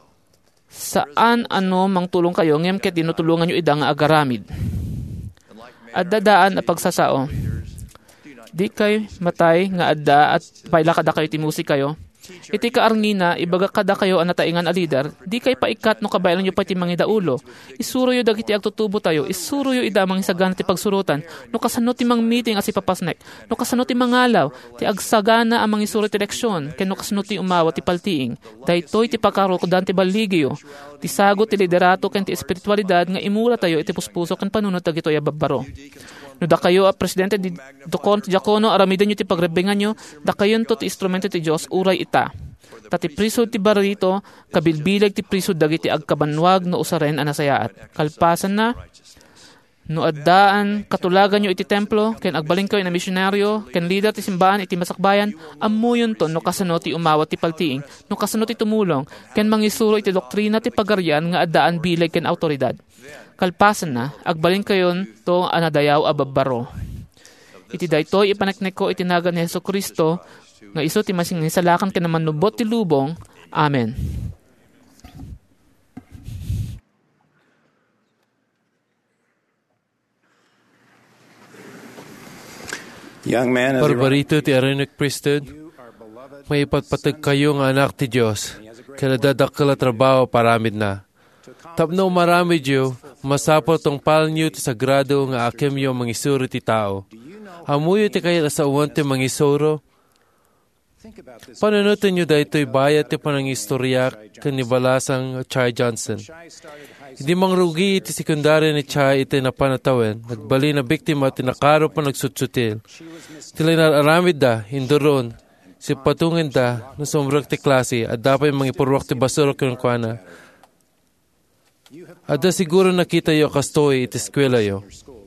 saan ano mang tulong kayo ngem ket dinutulungan yu ida nga agaramid. Adda daan a pagsasao. Di kay matay nga adda at paila kada kayo timusi kayo. Iti kaarngina, ibaga kada kayo anataingan a leader, di kay paikat no kabaylan nyo pa iti mangida ulo. Isuro yu dagiti agtutubo tayo, isuro yu ida mang isagana ti pagsurutan, no kasano ti mang meeting as ipapasnek, no kasano ti mangalaw, ti agsagana amang isuro ti eleksyon, ken no kasano ti umawa ti paltiing, daytoy ti pagkarukodan ti baligyo, ti sagot ti liderato ken ti espiritualidad nga imura tayo iti puspuso ken panunot dagitoy a babbaro. No da kayo a presidente di Coron ti Diacono aramiden nyo ti pagrebengan nyo, da kayon to ti instrumento ti Dios uray ita. Tati prisod ti barito, kabilbilag ti prisod dagiti agkabanwag no usaren anasayaat. Kalpasan na, no addaan katulagan nyo iti templo, ken agbaling kayo na misyonaryo, ken leader ti simbahan iti masakbayan, amuyon to no kasano ti umawat ti paltiing, no kasano ti tumulong, ken mangisuro iti doktrina ti pagarian nga addaan bilag ken autoridad. Kalpasan na, agbalin kayon to anadayaw a babbaro. Iti daytoy ipaneknek ko itinagan ni Hesus Kristo nga iso ti masing nisalakan ken manubot ti lubong. Amen. Young man, as you Barbarito ti Aaronic priesthood, may ipatpatag kayo nga anak ti Diyos, kaya nadadakkel a trabaho paramid na. Tapno marami diyo, masapot tong palnyo ti sagrado nga akem yo mangisuro ti tao. Amuyo ti kaya sa uwan ti mangisuro. Panunutin nyo dahito bayat ti panangistorya kanibalasang Chai Johnson. Hindi mang rugi iti sekundary ni Chai iti napanatawen. Nagbali na biktima ti nakaro pa nagsutsutil. Tila nararamid da, hinduron. Si patungin da, nasumrag ti klase at dapat mangipurwak ti basuro kinunkwana. Ada siguro nakita yo kastoy iti eskwela yo.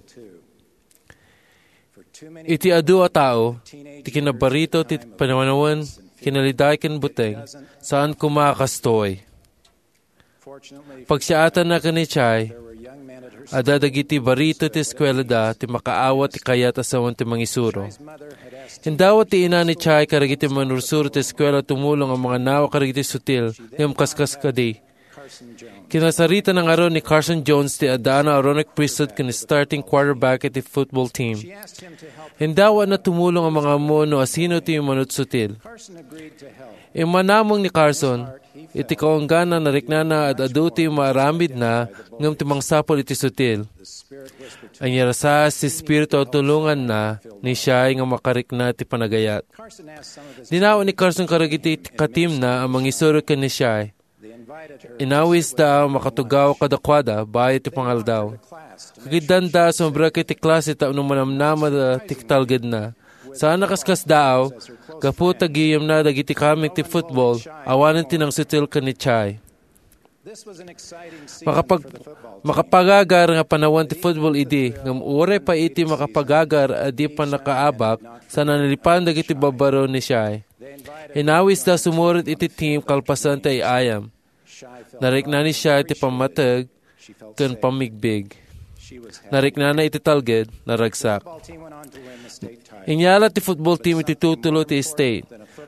Iti adu a tao, ti kinabarito ti panawanawan, kinaliday ken buteng, saan kumakastoy. Pag siyaatan na kani Chay, ada dagiti barito ti eskwela da, ti makaawat ti kayat asawan ti mangisuro. Hindawat ti ina ni Chay karagiti manursuro ti eskwela tumulong ang mga nawa karagiti sutil, ngam kaskas kadi. Kinasarita ng aron ni Carson Jones ti Adana Aaronic priesthood kini starting quarterback at the football team. Hindawa na tumulong ang mga mono asino ti manutsutil. Imanamong ni Carson, iti kaunggana na riknana at aduti maaramid na ngam timang sapol iti sutil. Ang yarasa si Espiritu tulungan na ni siya nga makarikna ti panagayat. Dinawa ni Carson karagiti katim na ang mangisuro ka ni siya. Inawis da makatugaw kadakwada bayi ti pangaldaw. Kagidan da sombra kiti klase ta nung manamnama da tiktalgad na. Saan nakaskas daaw, kaputa giyam na dagiti kaming ti football, awanan tinang sutil ka ni Chay. Makapag, makapagagar nga panawan ti football idi, ngam ure pa iti makapagagar adi pa nakaabak, sa nanilipan dagiti babaro ni Chay. Inawis da sumurit iti team kalpasan ti ayam. Narikna ni siya iti pamatag ken pamigbig. Narikna na iti talged, naragsak. Inyala ti football team iti tutulo ti state.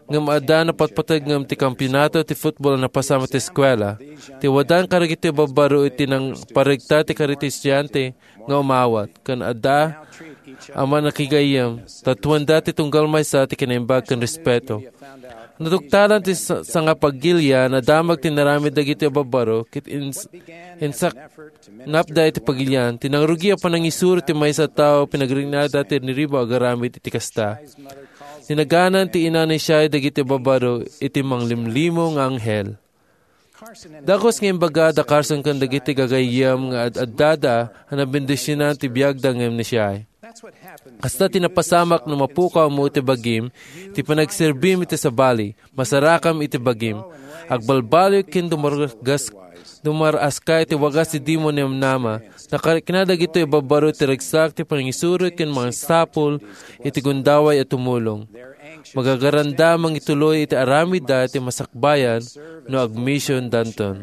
ngam ada na patpatag ngam ti kampyonato ti football na pasama ti eskwela. Ti wadan karagiti babaro iti nang parigta ti kariti estudyante nga umawat. Kan ada ama nakigayam, tatuan dati tunggal may sa ti kinaimbag kan respeto. Natuktalan ti sa, sa nga paggilya na damag tinaramid dagiti babaro kit ins, insak napda iti pagilyan. Tinangrugi pa nang isuro ti may sa tao pinagrinada ti niriba agaramid iti kasta. Tinaganan ti ina ni siya dagiti babaro iti manglimlimo nga anghel. Dakos nga imbaga da Carson kan dagiti gagayam nga ad-addada na bendisyonan ti biyagda ngem ni siya. Kasta tinapasamak na mapukaw mo iti bagim, ti panagserbim iti sabali, masarakam iti bagim. Agbalbalo kin dumargas, dumaras ka iti wagas ti dimon niyam nama, na kinadag ito ibabaro ti ragsak ti panangisuro kin mga sapol, iti gundaway at tumulong. Magagaranda mang ituloy iti aramida iti masakbayan no agmission danton.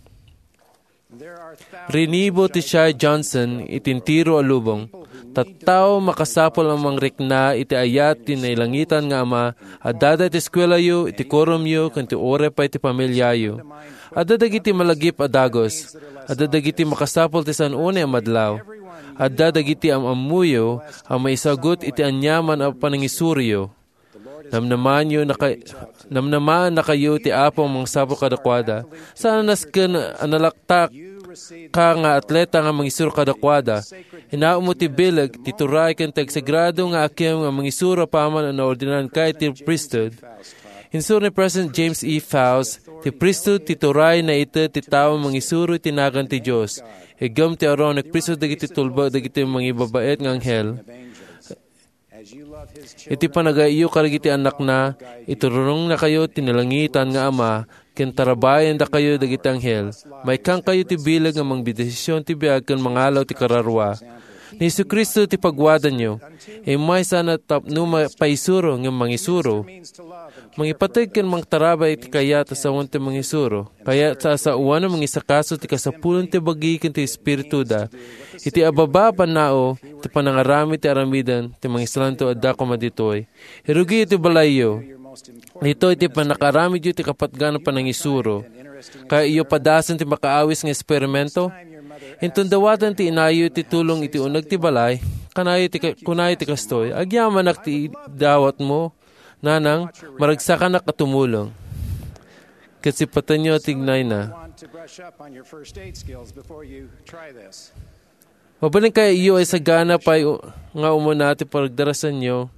Rinibo ti Shai Johnson itintiro alubong. Tattao makasapol ang mangrikna iti ayat ti nailangitan nga ama, adada iti eskwelayo, iti koromyo, kanti ore pa iti pamilyayo. Adada iti malagip adagos, adada iti makasapol ti san une amadlaw. Adada iti amamuyo, ang maisagot iti anyaman ang panangisuryo. Namnaman yo naka, namnaman na kayo ti apong mga sapol kadakwada. Sana nasken analaktak ka nga atleta nga mangisuro kadakwada. Inaum mo ti bilag, ti turay kan tagsagrado nga akim nga mangisuro paman na ordinan kay ti priesthood. Hinsur ni President James E. Faust, ti priesthood ti turay na ito ti tao mangisuro tinagan ti Diyos. Igam ti aron nagpriesthood dagiti tulba dagiti mga ibabait nga anghel. Iti panagaiyo karagiti anak na, itururong na kayo tinalangitan nga ama, kintarabayan da kayo dagiti anghel. May kang kayo ti bilag nga mangbidesisyon ti biag kan mangalaw ti kararwa. Ni Jesu Kristo ti pagwadan nyo, e may sana tapno paisuro ng mangisuro. Mangipatay kan mangtarabay ti kaya ta sa wanti mangisuro. Kaya sa sa uwan ng mangisakaso ti kasapulon ti bagi kan ti espiritu da. Iti ababa panao, ti panangarami ti aramidan, ti mangislanto adda kumaditoy. Hirugi iti balayo. Ito iti panakarami ti kapatgan ng panangisuro. Kaya iyo padasan ti makaawis ng eksperimento. Intun dawatan ti inayo ti tulong iti unag ti balay, kanayo ti kunayo ti kastoy, agyaman ak ti dawat mo, nanang maragsakan ak at tumulong. Kasipatan nyo tignay na. Mabaling kaya iyo ay sagana pa nga umuna ti paragdarasan nyo.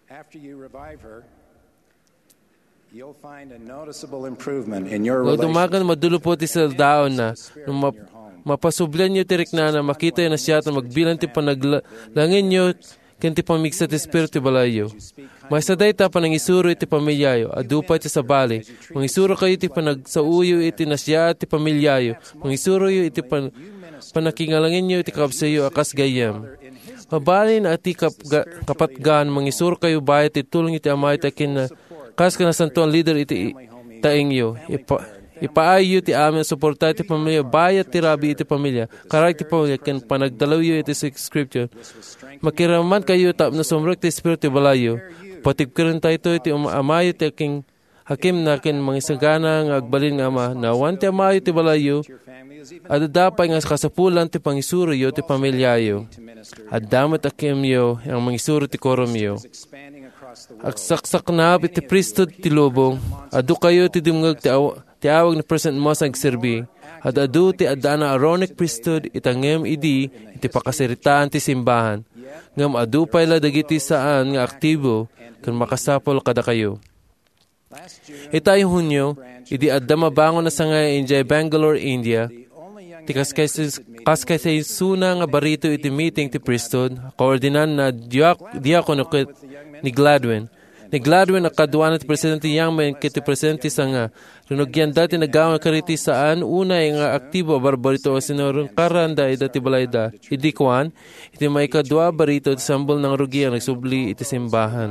You'll find a noticeable improvement in your relationship. Dumagan madulo po ti sa daon na, mapasublan nyo tirik na na makita na siya at magbilang ti panaglangin nyo kanti pamigsa ti espiritu balayo. May saday ta panangisuro iti pamilyayo, adupay ti sabali. Mangisuro kayo iti panagsauyo iti nasya ti pamilyayo. Mangisuro yo iti pan, panakingalangin nyo iti kabsayo akas gayam. Mabalin at iti kapatgan, mangisuro kayo bayat iti tulong iti amay takin na kas ka na santuan leader iti taing yo. Ipa, Ipaayo ti amin suporta ti pamilya, bayat ti rabi iti pamilya, karay ti pamilya, kan panagdalaw yo iti sa scripture. Makiraman kayo tap na sumrek ti espiritu balayo, patigkirin tayo ito iti amayo ti aking hakim na kin mga isagana nga agbalin nga ama, na wan ti amayo ti balayo, at adapay nga kasapulan ti pangisuro yo ti pamilya yo, at damat akim yo, ang mangisuro ti korom yo. Agsaksak na iti priesthood ti lubong, adu kayo ti dimngag ti awa, ti awag ni President Moss ang serbi, at adu ti adana Aaronic priesthood itangem idi iti pakasiritaan ti simbahan, ngam adu payla dagiti saan nga aktibo kan makasapol kada kayo. Itay Hunyo, idi adda mabangon na sa nga injay Bangalore, India, ti kaskay suna nga barito iti meeting ti priesthood, koordinan na diakono ni Gladwin. Ni Gladwin nakadwa ti Presidente Youngman kiti Presidente sa nga rinugyan dati nagawa kariti saan unay nga aktibo barbarito o sinurong karanda dati balayda. Idi kuan, iti may kadwa barito ti sambol ng rugian nagsubli iti simbahan.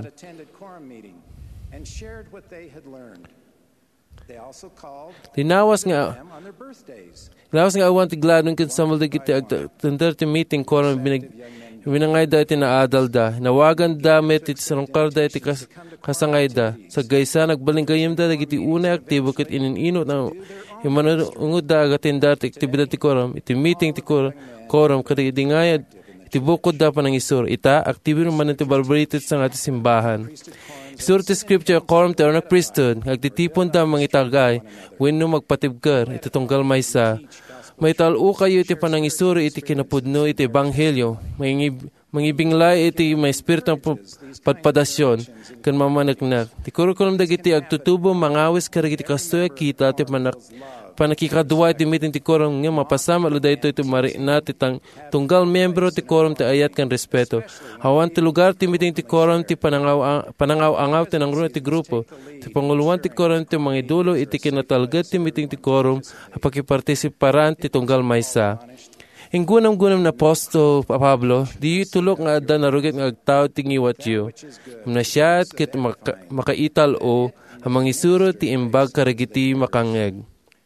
Tinawas nga Lawas nga awan ti Gladwin kin sambol dagiti agtender ti meeting koron binag Winangay da iti naadal da. Nawagan da met iti sarungkar da iti kas, kasangay da. Sa gaysa nagbalinggayim da dagiti unay aktibo ket ininino na imanungod da agatin da iti aktibidad ti koram. Iti meeting ti koram kada iti ngayad iti bukod da panang isur. Ita aktibo naman iti barbaritit sa nga iti simbahan. Isur ti scripture koram ti anak priesthood. Agtitipon da mga itagay. Wenno magpatibker iti tunggal maysa. May talo kayo iti panangisuro iti kinapudno iti ebanghelyo. May mangibinglay iti may espiritong padpadasyon kan mamanaknak. Ti kurukulum dagiti agtutubo mangawis karagiti kastoy kita ti panak panakikadwa iti mitin ti korum nga mapasama lo dayto iti marina ti tang tunggal membro ti korum ti ayat kan respeto. Hawan ti lugar ti mitin ti korum ti panangaw panangaw-angaw ti nangruno ti grupo. Ti panguluan ti korum ti mangidulo iti kinatalget ti mitin ti korum apakipartisiparan ti tunggal maysa. Inggunam-gunam na posto Pablo, di tulok nga adda naruget nga agtao ti ngiwat yu. Mnasyat ket maka, makaital o amang isuro ti imbag karagiti makangeg.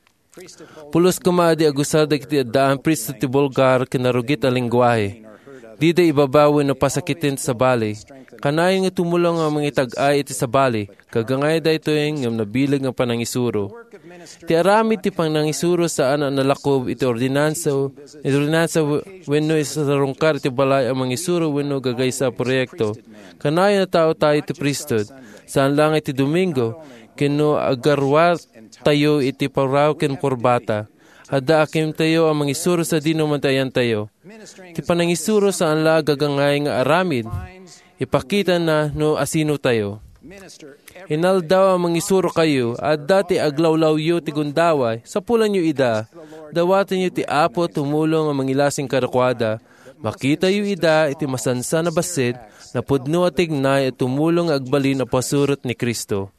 Pulos kumadi agusar dagiti addaan pristo ti Bulgar kinarugit a lingwahe. Di da ibabawin no pasakitin sa bali. Kanayon nga tumulong ang mga itag-ay iti sa bali. Kagangay da ito yung ng nabilag ng panangisuro. Ti arami ti panangisuro sa anak nalakob iti ordinansa. Iti ordinansa wenno isa sa rungkar iti balay ang mangisuro wenno gagay sa proyekto. Kanayon na tao tayo iti priesthood. Saan lang iti Domingo. Kino agarwat tayo iti paraw ken kurbata. Hada akim tayo ang mangisuro sa dinumantayan tayo. Ti panangisuro sa anla gagangay nga aramid. Ipakita na no asino tayo. Hinal daw ang mangisuro kayo at dati aglawlaw yu ti gundaway sa pulan yu ida. Dawatin yu ti apo tumulong ang mangilasing karakwada. Makita yu ida iti masansa na basit na pudno at tignay at tumulong agbalin a pasurot ni Kristo.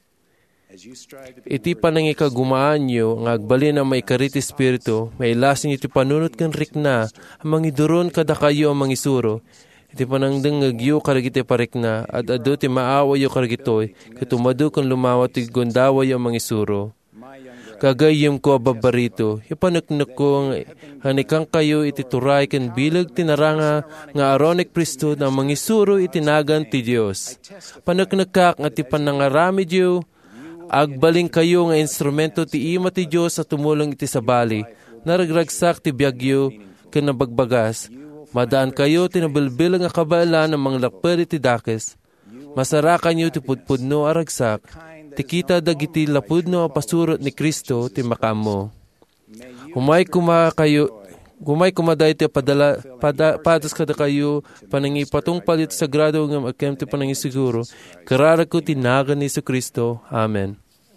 Iti panangikagumaan nyo ang agbalin ang may kariti espiritu, may lasing iti panunot kan rikna, ang mangiduron kada kayo ang mangisuro. Iti panangdang ngagyo karagiti parikna, at ado ti maawa yo karagitoy, katumado kang lumawa ti gondawa yung mangisuro. Kagayim ko babarito, ipanaknak ko ang hanikang kayo iti turay kan bilag tinaranga nga aronik priesthood na mangisuro itinagan ti Diyos. Panaknakak nga ti panangarami Diyo, agbaling kayo nga instrumento ti ima ti Diyos sa tumulong iti sabali. Naragragsak ti biyagyo ken nabagbagas. Madaan kayo tinabilbil nga kabala ng mga lakper iti dakes. Masarakan nyo ti pudpudno aragsak. Ti kita dagiti lapudno a pasurot ni Kristo ti makamo. Humay kuma kayo Gumay kumaday ti padala pada, patas kada kayo panangipatong palit sa grado ng akem ti panangisiguro. Karara ko tinagan ni Jesu Kristo. Amen.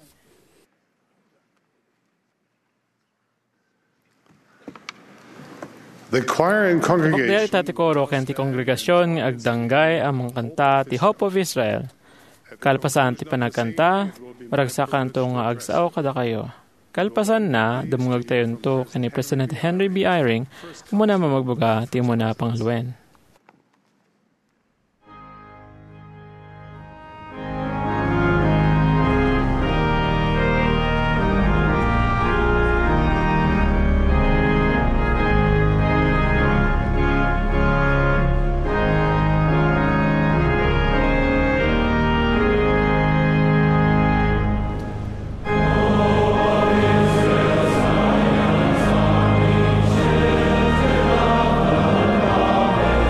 The choir and congregation. Pagdaya ita ti koro ken ti kongregasyon nga agdanggay among kanta ti Hope of Israel. Kalpasan ti panagkanta, maragsakan to nga agsao kada kayo. Kalpasan na, dumungag tayo nito kani President Henry B. Eyring, muna mamagbaga, ti muna panghalwen. Amen.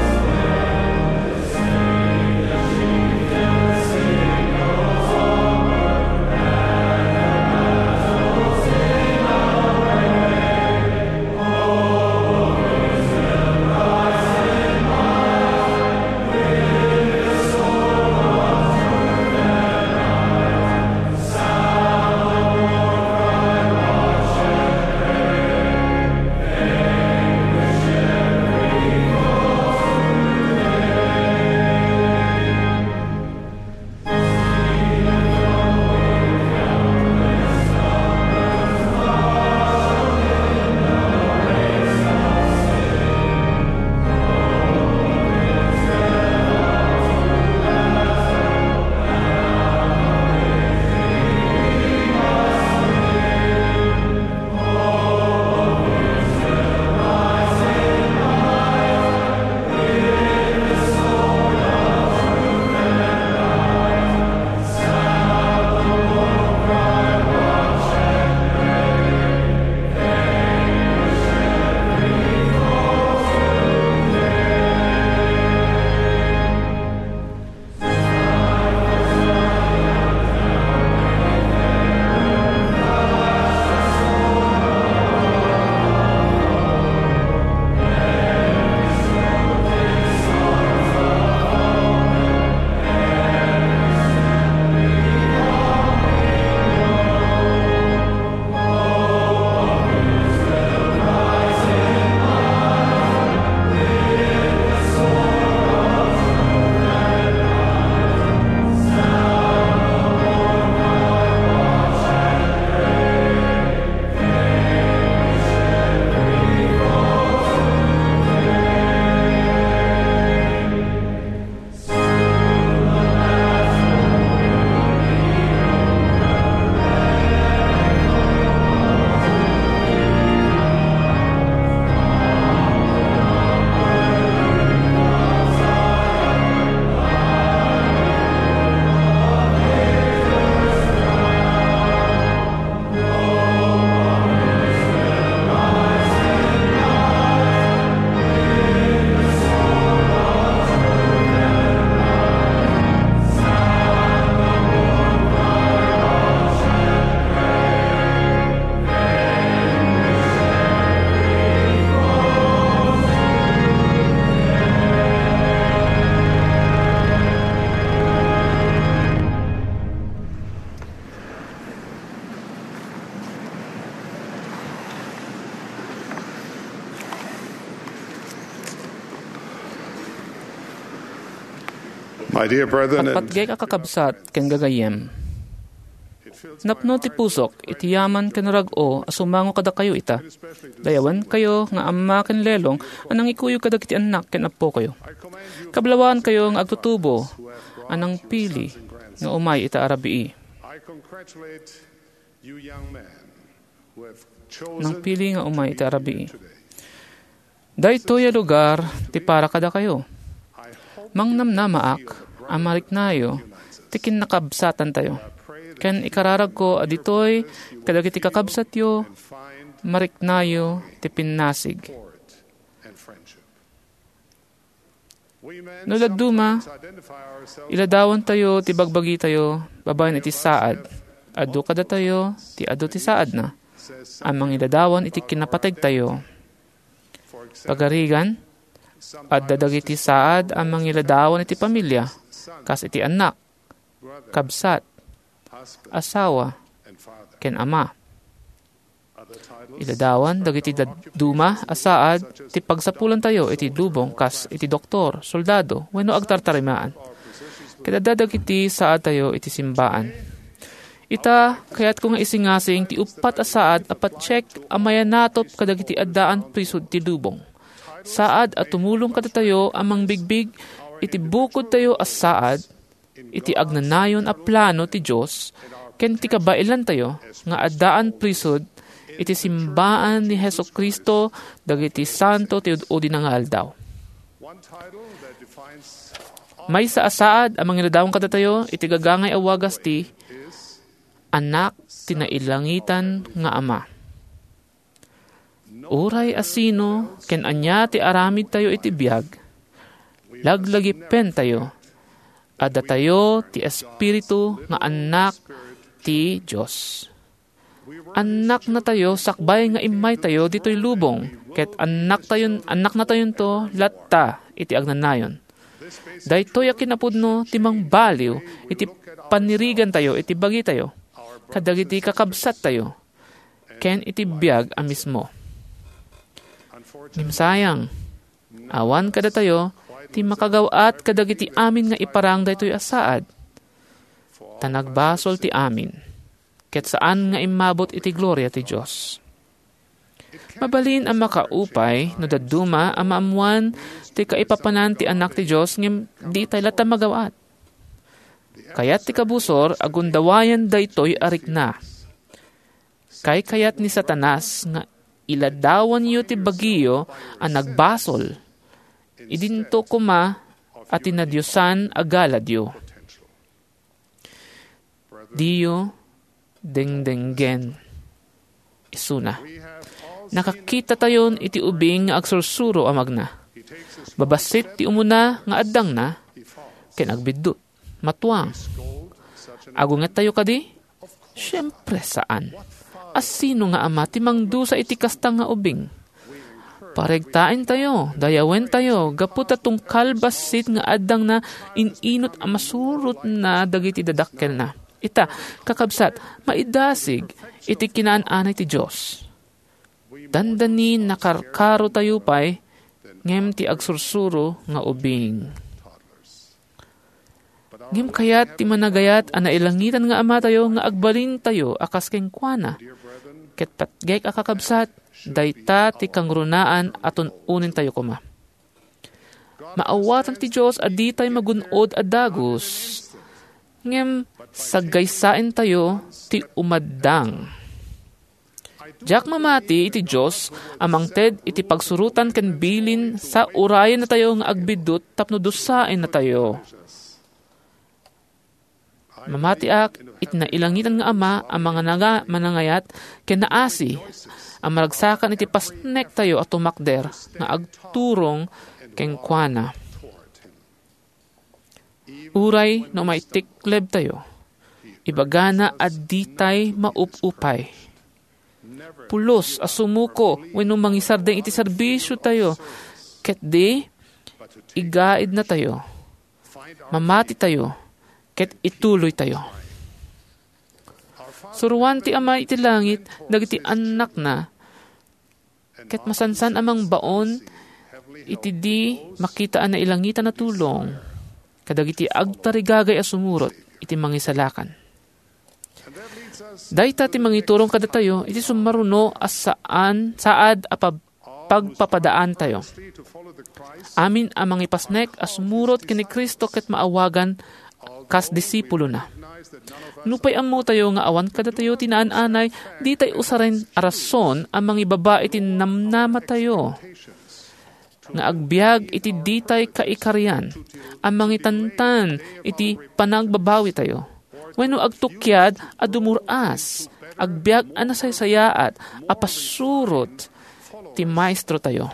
My dear brethren, At patgay kakakabsat ken gagayem. Napno ti pusok, iti yaman ken rag-o, asumango kada kayo ita. Dayawan kayo nga amma ken lelong, anang ikuyo kada kiti anak ken apo kayo. Kablawaan kayo nga agtutubo, anang pili nga umay ita arabii. I congratulate you young men who have Nang chosen pili nga umay ita arabii. Dayto ya lugar, ti para kada kayo. Mangnamnamaak, amarik nayo, tikin nakabsatan tayo. Ken ikararag ko aditoy, kadagiti kakabsat yo, marik nayo, ti pinnasig. and friendship. We men Nuladuma, identify ourselves iladawan tayo, ti bagbagi tayo, babayan iti saad. Adu kada tayo, ti adu ti saad na. Amang iladawan iti kinapateg tayo. Pagarigan, at dadagiti saad amang iladawan iti pamilya, kas iti anak, kabsat, asawa, and father. ken ama. Other titles Iladawan, dagiti duma, asaad, ti pagsapulan tayo, iti lubong, kas iti doktor, soldado, wenno agtartarimaan. Kadadagiti saad tayo, iti simbaan. Ita, kaya't kung isingasing, ti upat asaad, apat check, amaya natop, kadagiti addaan, prisod, ti lubong. Saad at tumulong kada tayo, amang bigbig, iti bukod tayo as saad, iti agnanayon a plano ti Diyos, ken ti kabailan tayo, nga addaan prisod, iti simbaan ni Heso Kristo, dagiti santo ti ududi nga aldaw. one title that defines May sa asaad, amang iladawang kada tayo, iti gagangay awagas ti, anak tinailangitan nga ama. Uray asino, ken anya ti aramid tayo iti biyag, laglagi pen tayo, adda tayo ti espiritu nga anak ti Diyos. Anak na tayo, sakbay nga imay tayo, dito'y lubong, ket anak tayon, anak na tayon to, latta, iti agnanayon. Daytoy a kinapudno, timang baliw, iti panirigan tayo, iti bagi tayo, kadagiti kakabsat tayo, ken iti biyag a mismo. Nimsayang, awan kada tayo, ti makagawaat kadagiti amin nga iparang daytoy asaad. Tanagbasol ti amin, ket saan nga imabot iti gloria ti Diyos. Mabalin ang makaupay, no daduma, ang maamuan, ti kaipapanan ti anak ti Diyos, ngem di tayo lata magawaat. Kayat ti kabusor, agundawayan daytoy arik na. Kay kayat ni Satanas, nga iladawan yu ti bagiyo, ang nagbasol. Idinto kuma, at inadyosan agalad yu. Diyo, dengdenggen, isuna. Nakakita tayon iti ubing nga agsursuro amagna. Babasit ti umuna nga addang na, ken agbiddut, matuang. Agunget tayo kadi? Siyempre saan? As sino nga ama ti mangdusa iti kasta nga ubing? Paregtain tayo, dayawen tayo, gaput atong kalbasit nga addang na ininot a masurot na dagiti dadakkel na. Ita, kakabsat, maidasig, iti kinaan-anay ti Diyos. Dandanin nakarkaro tayo pa'y, ngem ti agsursuro nga ubing. Ngem kayat ti managayat, ana ilangitan nga ama tayo, nga agbalin tayo, akas keng kuana. Ket patgay kakabsat, dayta ti kangrunaan aton unin tayo kuma. Maawatan ti Diyos, adi tayo magunod adagos. Ngem, sagaysain tayo, ti umaddang. Diyak mamati iti Diyos, amang ted iti pagsurutan ken bilin sa urayan na tayo nga agbidot tapno dusain na tayo. Mamati ak, it na ilangitan nga ama ang mga naga manangayat ken naasi, ang maragsakan iti pasnek tayo at tumakder nga agturong ken kuana. Uray no maitikleb tayo, ibagana at ditay maupupay. Pulos, asumuko, wenno mangisardeng iti serbisyo tayo, ket di, igaid na tayo, mamati tayo, ket ituloy tayo. Suruan ti ama iti langit, dagiti anak na, ket masansan amang baon, iti di makitaan na ilangitan na tulong, kadagiti agtarigagay a sumurot, iti mangisalakan. Dayta ti mangiturong kada tayo, iti sumaruno as saan, saad a pagpapadaan tayo. Amin ang mangipasnek as sumurot kini Kristo ket maawagan kas disipulo na. Nupay ammo tayo nga awan kada tayo tinaan-anay, di tayo usaren arason ang mangibaba iti namnama tayo. Nga agbyag iti di tayo kaikarian, ang mangitantan iti panagbabawi tayo. Wenno agtukyad a dumuras, agbyag a nasaysayaat, apasurot ti maestro tayo.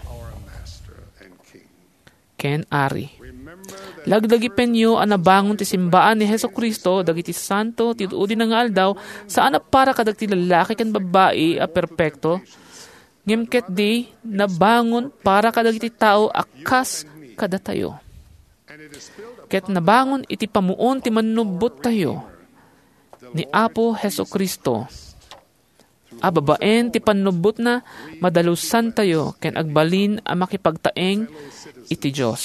Ken Ari. Lagdagi penyo ang nabangon ti simbaan ni Heso Kristo, dagiti santo, ti duudi na nga aldaw, saan na para kadag ti lalaki ken babae a perpekto, ngimket di nabangon para kadag iti tao akas kada tayo. Ket nabangon iti pamuon ti manubot tayo ni Apo Heso Kristo. A babaen ti panubot na madalusan tayo ken agbalin a makipagtaeng iti Dios.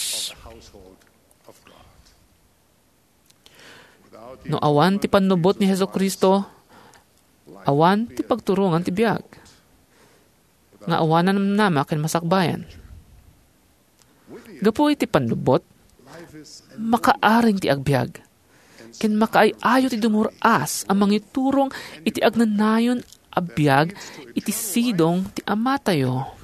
No awan ti panubot ni Heso Kristo, awan ti pagturungan ti biag. Nga awanan nama ken masakbayan. Gapu iti panubot, makaaring ti agbiag. Ken makaay-ayo ti dumuras ang mangiturong iti agnanayon abiyag iti sidong ti ama tayo.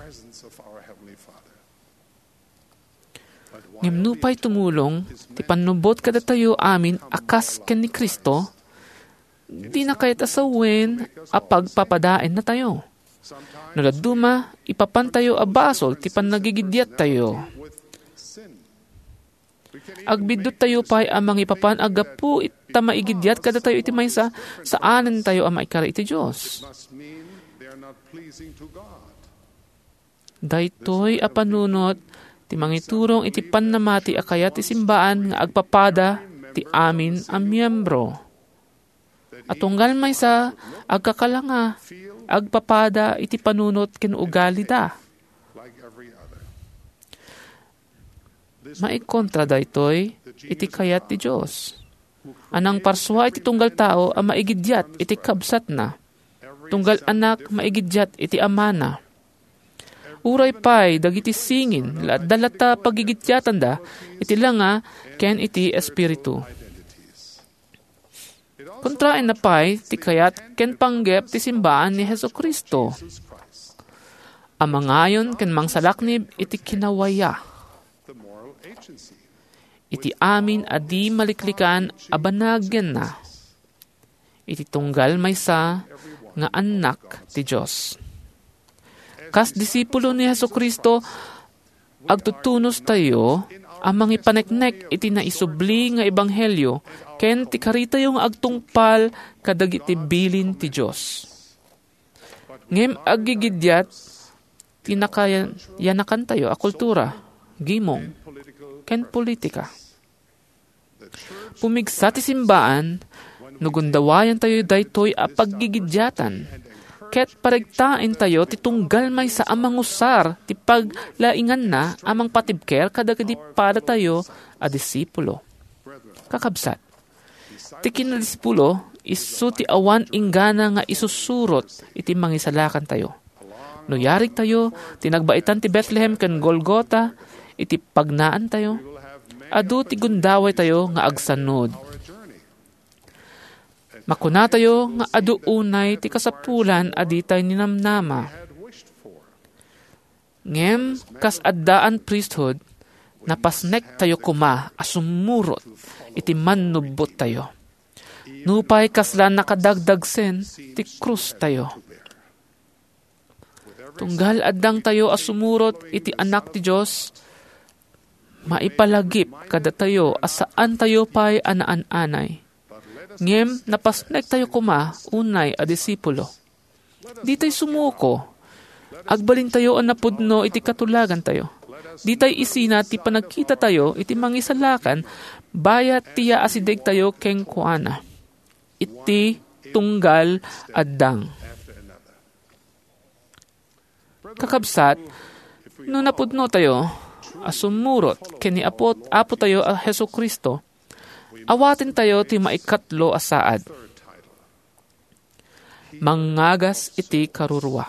Ngimnupay tumulong, ti panubot kada tayo amin akas ken ni Kristo, di na kahit asawen a pagpapadain na tayo. Nuladuma, ipapantayo a basol, ti panagigidyat tayo. Agbidot tayo pa'y amang ipapan, agapu ita maigidyat kada tayo iti maysa, saanan tayo ang maikara iti Diyos. Daytoy a panunot, ti mangiturong iti pannamati akaya ti simbaan nga agpapada ti amin ang miyembro. At tunggal may sa agkakalanga, agpapada iti panunot ken ugali da. Maikontra daytoy iti kayat ti Dios. Anang parswa iti tunggal tao ang maigidyat iti kabsat na. Tunggal anak maigidyat iti amana. Uray pay, dagiti singin, dalata pagigityatan da, iti langa, ken iti espiritu. Kontrain na pay, ti kayat, ken panggep, ti simbaan ni Heso Kristo. Amangayon, ken mangsalaknib, iti kinawaya. Iti amin, adi maliklikan, abanagyan na. Iti tunggal maysa, nga anak ti Diyos. Kas disipulo ni Heso Kristo, agtutunos tayo, ang mga paneknek iti naisubli nga ebanghelyo, ken ti karita yung agtungpal kadag iti bilin ti Diyos. Ngem agigidyat, tinakayanakan tayo a kultura, gimong, ken politika. Pumigsa ti simbaan, nugundawayan tayo daytoy a paggigidyatan, ket paregtain tayo ti tunggal may sa amang usar ti paglaingan na amang patibker kadagiti para tayo a disipulo. Kakabsat, ti kinadisipulo isu ti awan inggana nga isusurot iti mangisalakan tayo. No yarig tayo, tinagbaitan ti Bethlehem ken Golgota, iti pagnaan tayo, adu ti gundaway tayo nga agsanod. Makuna tayo nga adu unay ti kasapulan aditay ninamnama. Ngem kas addaan priesthood, napasnek tayo kuma asumurot iti manubot tayo. Nupay kaslan nakadagdagsen ti krus tayo. Tunggal addang tayo asumurot iti anak ti Diyos, maipalagip kada tayo asaan tayo pa'y anaan-anay. Ngem, napasnek tayo kuma, unay a disipulo. Di tayo sumuko. Agbalin tayo ang napudno, iti katulagan tayo. Di tayo isina, ti panagkita tayo, iti mangisalakan, bayat tiya asideg tayo keng kuana. Iti tunggal addang. Kakabsat, no napudno tayo, asumurot, kini apo, apo tayo a Heso Kristo, Awatin tayo ti maikatlo asaad. Mangagas iti karuruwa.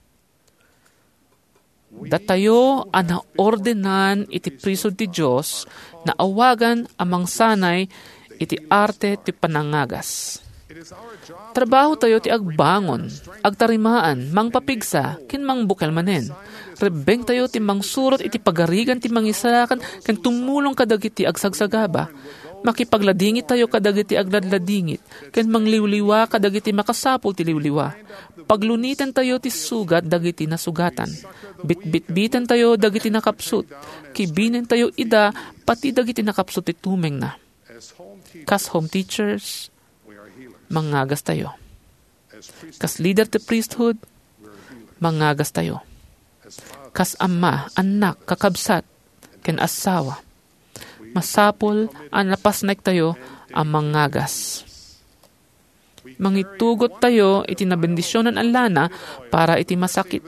Datayo ang naordenan iti prisod ti Diyos na awagan amang sanay iti arte ti panangagas. Trabaho tayo ti agbangon, agtarimaan, mangpapigsa, kin mangbukal manen. Rebeng tayo ti mangsurot iti pagarigan ti mangisalakan, ken tumulong kadagiti agsagsagaba. Makipagladingit tayo kadagiti agladladingit, ken mangliwliwa kadagiti makasapul ti liwliwa. Paglunitan tayo ti sugat dagiti nasugatan. Bitbitbitan tayo dagiti nakapsut. Kibinen tayo ida pati dagiti nakapsut ti tumeng na. Kas home teachers, mangagas tayo. Kas leader ti priesthood, mangagas tayo. Kas ama, anak, kakabsat, ken asawa, masapol ang napasnek tayo ang mangagas. Mangitugot tayo iti nabendisyonan ang lana para iti masakit.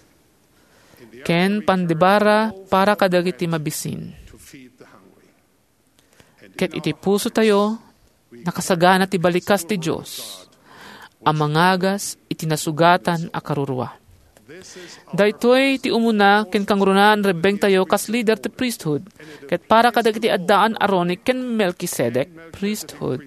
Ken pandibara para kadagiti mabisin. Ket iti puso tayo nakasagana ti balikas ti Diyos. Ang mangagas iti nasugatan a karuruwa. Daytoy ti umuna ken kangrunaan rebeng tayo kas leader ti priesthood, ket para kadagiti addaan aroni ken Melchizedek priesthood.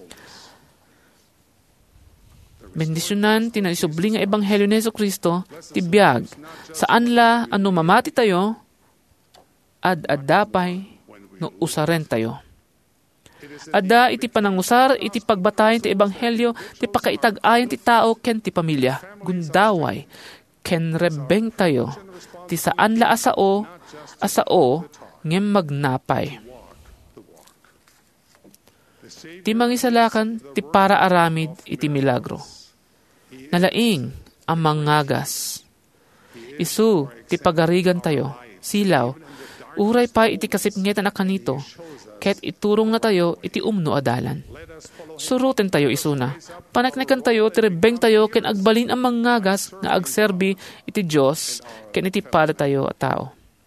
Bendisyonan ti naisubli nga ebanghelyo ni Jesucristo ti biag saan la ano mamati tayo ad addapay no usaren tayo. Adda iti panangusar iti pagbatayan ti ebanghelyo ti pakaitag-ayan ti tao ken ti pamilya gundaway ken rebeng tayo, ti saan la asao, asao, ngem magnapay. Ti mangisalakan, ti para aramid, iti milagro. Nalaing, ang mangagas. Isu, ti pagarigan tayo, silaw, uray pa iti kasipngetan a kanito, ket iturong na tayo, iti umno adalan. Surutin tayo isuna. Panaknakan tayo, tirebeng tayo, ken agbalin ang mangagas nga agserbi iti Diyos, ken iti pada tayo at tao.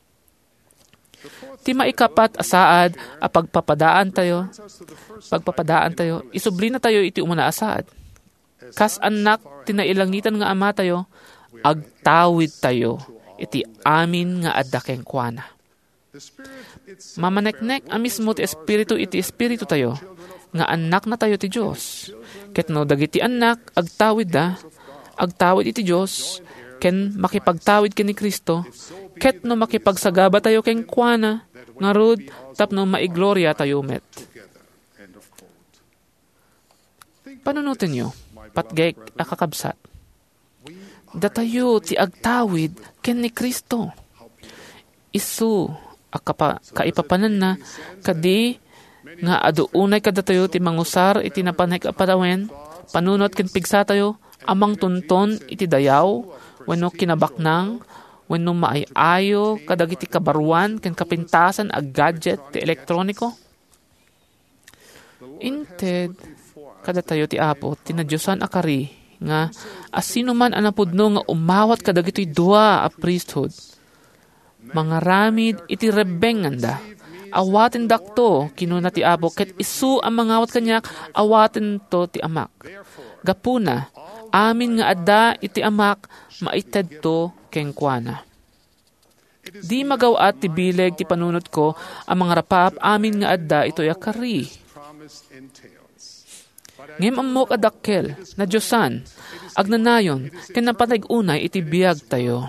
Ti maikapat asaad, a pagpapadaan tayo, pagpapadaan tayo, isubli na tayo iti umuna asaad. Kas anak, tinailangitan nga ama tayo, agtawid tayo, iti amin nga adda ken kuana. Mamaneknek ang mismo ti espiritu iti espiritu tayo, nga anak na tayo ti Diyos. Ket no dagiti anak, agtawid da, agtawid iti Diyos, ken makipagtawid ken ni Kristo, ket no makipagsagaba tayo ken kuana, ngarud, tapno maigloria tayo met. Panunutin nyo, patgek akakabsat. Datayo ti agtawid ken ni Kristo. Isu, akapa, kaipapanan na, kadi, nga aduunay kadatayo ti mangusar iti napanek apadawen, panunot ken pigsa tayo, amang tunton iti dayaw, wenno kinabaknang, wenno maayayo, kadagiti kabaruan, ken kapintasan a gadget ti elektroniko. Inted, kadatayo ti Apo, tinadyosan akari, nga asino man anapudno nga umawat kadagito'y dua a priesthood. Mga ramid iti rebenganda, awaten dakto, kinuna ti Apo, ket isu ang mangawat kanyak, awaten to ti amak. Gapuna, amin nga adda iti amak, maited to kengkwana. Di magawat ti bileg ti panunot ko, ang mga rapap, amin nga adda ito'y akari. Ngem amok adakkel, na Diyosan, agnanayon, ken napatag-unay iti biyag tayo.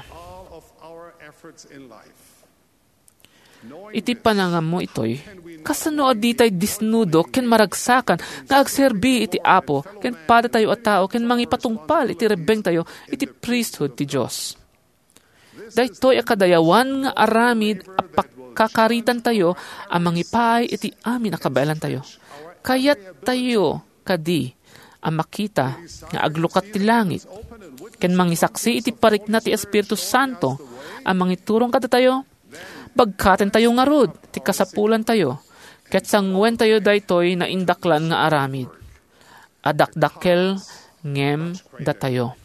Iti panangam mo ito'y, kasano aditay disnudo, ken maragsakan, nga agserbi iti Apo, ken pada tayo at tao, ken mangipatungpal, iti rebeng tayo, iti priesthood ti Diyos. Daytoy akadayawan nga aramid, apakakaritan tayo, ang mangipay, iti amin akabalan tayo. Kayat tayo, kadi, ang makita, nga aglukat ti langit, ken mangisaksi iti parik na ti Espiritu Santo, ang mangiturong kada tayo, bagkaten tayo ngarud, ti kasapulan tayo, ket sangwen tayo daytoy na indaklan nga aramid. Adakdakel ngem datayo.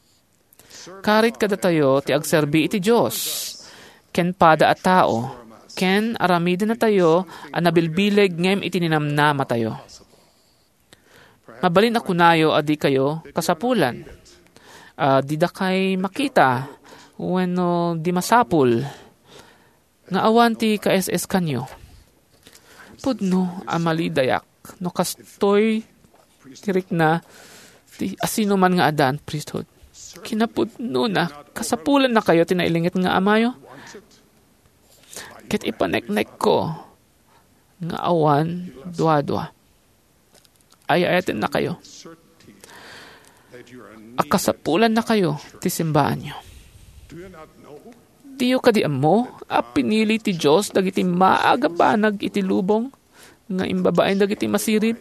Karit kada tayo ti agserbi iti Diyos, ken pada at tao, ken aramiden na tayo, ang nabilbilig ngem itininamnama tayo. Mabalin ako nayo, adi kayo, kasapulan. Uh, di da kay makita, weno di masapul, nga awanti ka S S kanyo. Pudno, amali dayak, no kastoy, tirik na, ti asino man nga adan, priesthood. Kinapudno na, kasapulan na kayo, tinailingit nga amayo. Ket ipanek-nek ko, nga awan, dua-dua. Ay-ayatin na kayo. Akasapulan na kayo, ti simbaan nyo. Tiyo kadiam mo, a pinili ti Diyos, dagiti maagabanag iti lubong, nga imbabain dagiti masirib.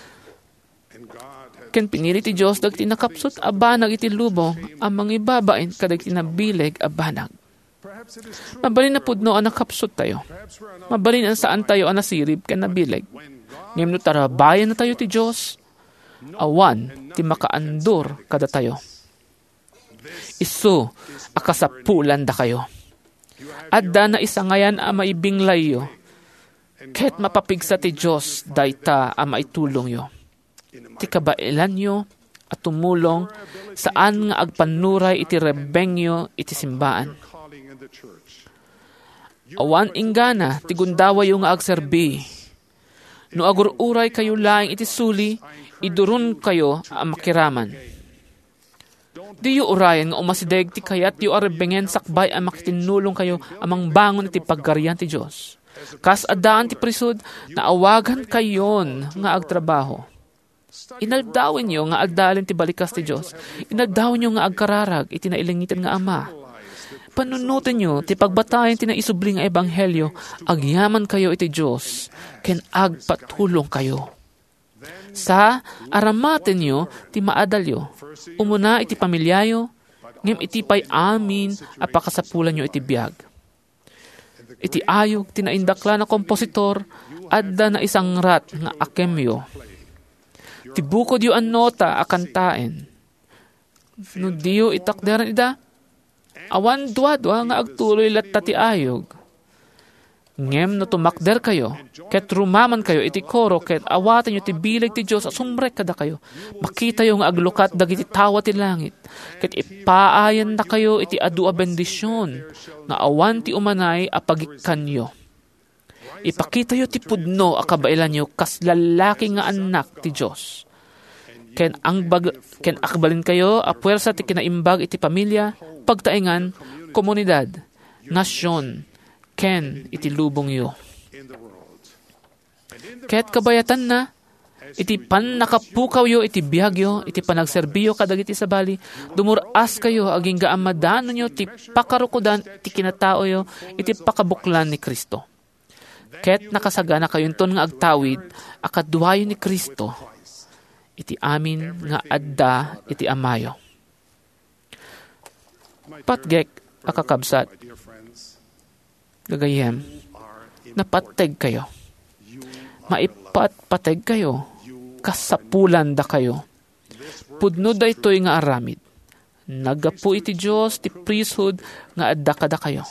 Ken pinili ti Diyos, dagiti nakapsot, abanag iti lubong, ang mga ibabain, kadagiti nabileg, abanag. Mabalin na pudno ang nakapsot tayo. Mabalin ang saan tayo ang nasirib, ken nabileg. Ngayon no tarabayan na tayo ti Diyos, awan ti makaandur kada tayo. Isu, akasapulan da kayo. Adda na isangayan a maibinglay yo, ket mapapigsa ti Diyos, dayta a maitulong yo. Ti kabailan yo, at tumulong, saan nga agpanuray iti rebengyo iti simbaan. Awan inggana, ti gundawa yo nga agserbi. No agururay kayo laing iti suli, idurun kayo ang makiraman. Di yu urayan nga umasideg ti kayat yu arebengen sakbay ang makitinulong kayo amang bangon iti paggaryan ti Diyos. Kas adaan ti prisud na awagan kayon nga agtrabaho. Inaldawin nyo nga agdalin ti balikas ti Diyos. Inaldawin nyo nga agkararag iti nailingitan nga ama. Panunutin nyo, ti pagbatayan ti naisubli nga ebanghelyo, agyaman kayo iti Diyos, ken agpatulong kayo. Sa aramaten nyo, ti maadalyo, umuna iti pamilyayo, ngem iti pay amin, apakasapulan nyo iti biyag. Iti ayog, ti naindakla na kompositor, adda na isang rat nga akemyo. Ti bukod yu an nota akantaen. No diyo itakderan ida, awan dua-dua nga agtuloy latta ti ayog. Ngem no tumakder kayo, ket rumaman kayo iti koro, ket awaten nyo ti bileg ti Diyos, asumrek kada kayo. Makita yo nga aglukat dagiti tawa ti langit, ket ipaayan na kayo iti adu a bendisyon, nga awan ti umanay apagikkan yo. Ipakita yo ti pudno a kabailan yo, kas lalaki nga anak ti Diyos. Ken ang bag, ken akbalin kayo, a puwersa ti kinaimbag iti pamilya, pagtaingan, komunidad, nasyon, ken iti lubong yo. Ket kabayatan na, iti pan nakapukaw yo, iti biyag yo, iti panagserbiyo kadagiti sabali, dumuras kayo, aging gaamadano nyo, ti pakarukudan, iti kinatao yo, iti pakabuklan ni Kristo. Ket nakasagana kayon ton nga agtawid, akadwayo ni Kristo, iti amin nga adda, iti amayo. Patgek, akakabsat, gagayem, napateg kayo. Maipatpateg kayo. Kasapulan da kayo. Pudno da ito'y nga aramid. Nagapu iti Diyos, ti priesthood, nga adda kada kayo.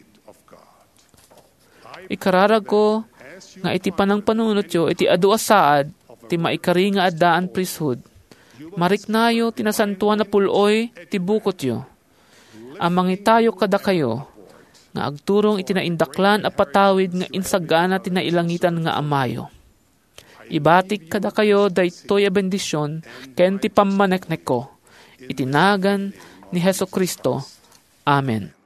Ikararag ko, nga iti panang panunot yo, iti adu asaad, ti maikari nga addaan priesthood. Mariknayo, tinasantuan na puloy, ti bukot yo. Amang itayo kada kayo, nga agturong itinaindaklan a patawid nga insagana tinailangitan nga amayo. Ibatik kada kayo daytoy a bendisyon ken ti pammaneknek ko. Itinagan ni Hesus Kristo. Amen.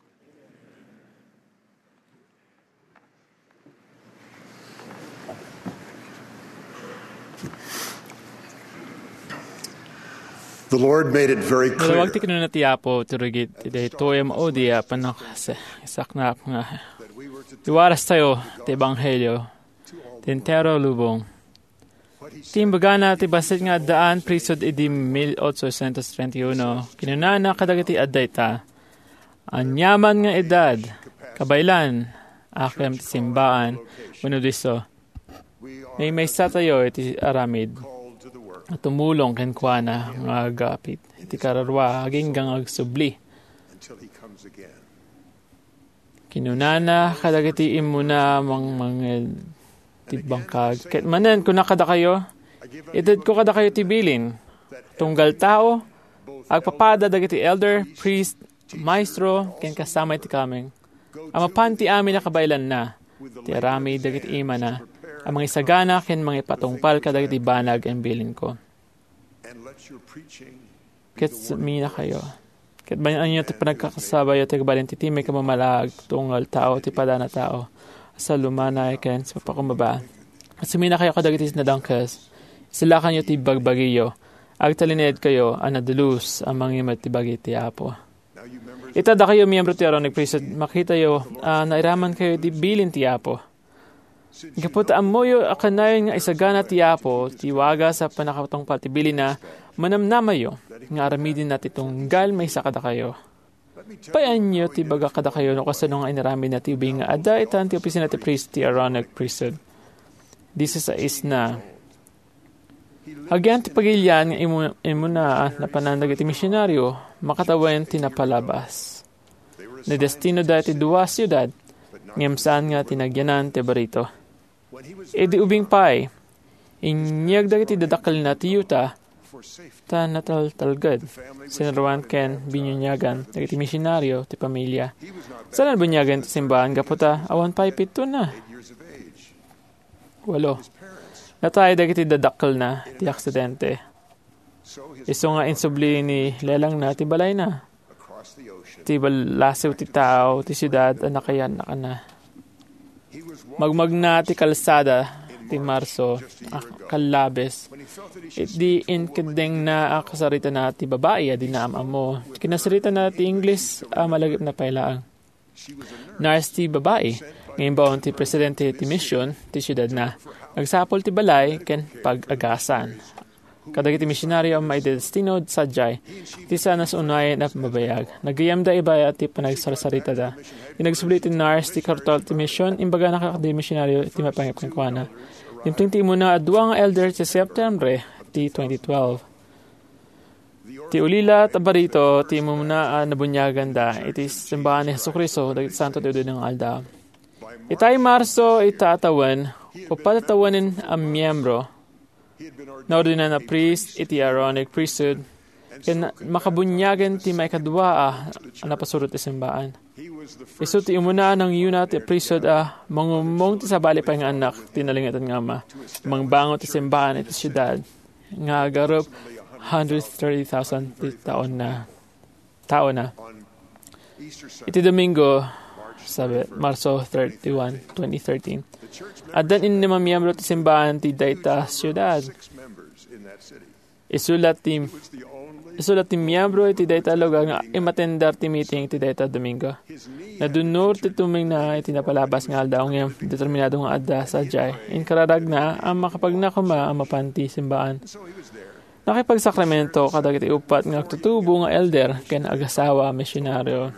The Lord made it very clear. Malawag ti kinuna ti Apo, turugit, ti daytoy am odi, apanak, saknap nga. Iwaras tayo, ti Ebanghelyo, tintero lubong. Timbagana, ti basit nga daan, prisod idi mil otsocentos treinta-uno, kinunana kadagiti addayta. Anyaman nga edad, kabailan, akem ti simbaan, unudiso. May may sa tayo, iti aramid. At tumulong kenkwana nga agapit. Iti kararwa, aging gang agsubli. Kinunana, kadagiti imuna, mang mga tibangkag. Ket manen, kuna kada kayo, itid ko kada kayo tibilin. Tunggal tao, agpapada dagiti elder, priest, maestro, ken kasama iti kaming. Amapan ti amin na kabailan na, ti arami dagiti ima na, ang mga isagana ken mga ipatungpal kadagiti banag ang bilin ko. Ket mina kayo. Ket banyan nyo ti panagkakasabay ti kabalin ti timay kamamalag tunggal tao ti padana tao sa lumanay ken sa papakumbaba. At sumina kayo kadagiti nadangkas. Sila kanyo ti bagbagiyo. Agtalined kayo anadulus ang mga matibagi ti apo. Itada kayo miyembro ti Aaronic priesthood. Makita yo uh, nairaman kayo ti bilin ti apo. Kaputa amoyo akanayon nga isagana ti apo tiwaga sa panakatong patibili na manamnamayo nga aramidin na titunggal may sakada kayo. Payan nyo ti baga kada kayo no kasano nga inarami na ti ubing nga ada itan ti opisina ti priest ti Aaronic priesthood. This is a is na agyan ti pagilyan nga imu, imuna na panandag iti misyonaryo makatawen ti napalabas. Na destino da ti duwa siyudad ngem saan nga tinagyanan ti barito. E di ubing pay, inyag dagiti dadakal na ti yuta, ta natal-talgad. Sinaruan ken binyunyagan, dagiti misyonaryo ti pamilya. Saan bunyagan ti simbahan, kaputa, awan pay pito na. Walo. Natay dagiti dadakal na, ti aksidente. Iso nga insubli ni lelang na, ti balay na. Ti balasew ti tao, ti siyudad, anakayan na ka na. Magmag na ti kalsada, ti Marso, ah, kalabes. It di inkadeng na akasarita na ti babae, adi na amam mo. Kinasarita na ti English, ah, malagip na pailaang. Nars ti babae, ngayon baon ti presidente ti mission, ti siyudad na. Nagsapol ti balay, ken pag-agasan. Kadagiti misyonaryo ang maidestino sadyay, ti sana sa unayan at mabayag. Nagayam da iba at ti panagsarsarita da. Inagsubli ti nars ti kartol ti mission, imbaga nakakadi misyonaryo ti mapangipangkwana. Dimting ti muna adwa nga elder ti September ti twenty twelve. Ti ulila at barito, ti muna uh, nabunyagan da, iti simbahan ni Jesucristo, dagiti santo ti udo ng alda. Itay Marso, itatawan, o patatawanin ang miyembro, naordinan na priest, iti Aaronic priesthood, kaya makabunyagan ti may kadwa ah, napasurot ti simbahan. Iso ti umuna ng yuna ti priesthood ah, mangumong ti sabali pa nga anak, tinalingatan nga ma, mangbango ti simbahan iti siyudad, nga garup one hundred thirty thousand ti taon na, tao na. Iti Domingo, sabi, Marso thirty-first, twenty thirteen. At dan in naman miyembro ti simbahan ti dayta siyudad. Isulat ti isulat ti miyembro iti dayta lugar nga imatendar ti meeting ti dayta Domingo. Nadunor ti tuming na iti napalabas nga aldaw nga determinado nga adda sa jay. Inkararag na ang makapagnakuma ang mapanti simbahan. Nakipagsakramento kadagiti upat nga tutubo nga elder ken agasawa misyonaryo.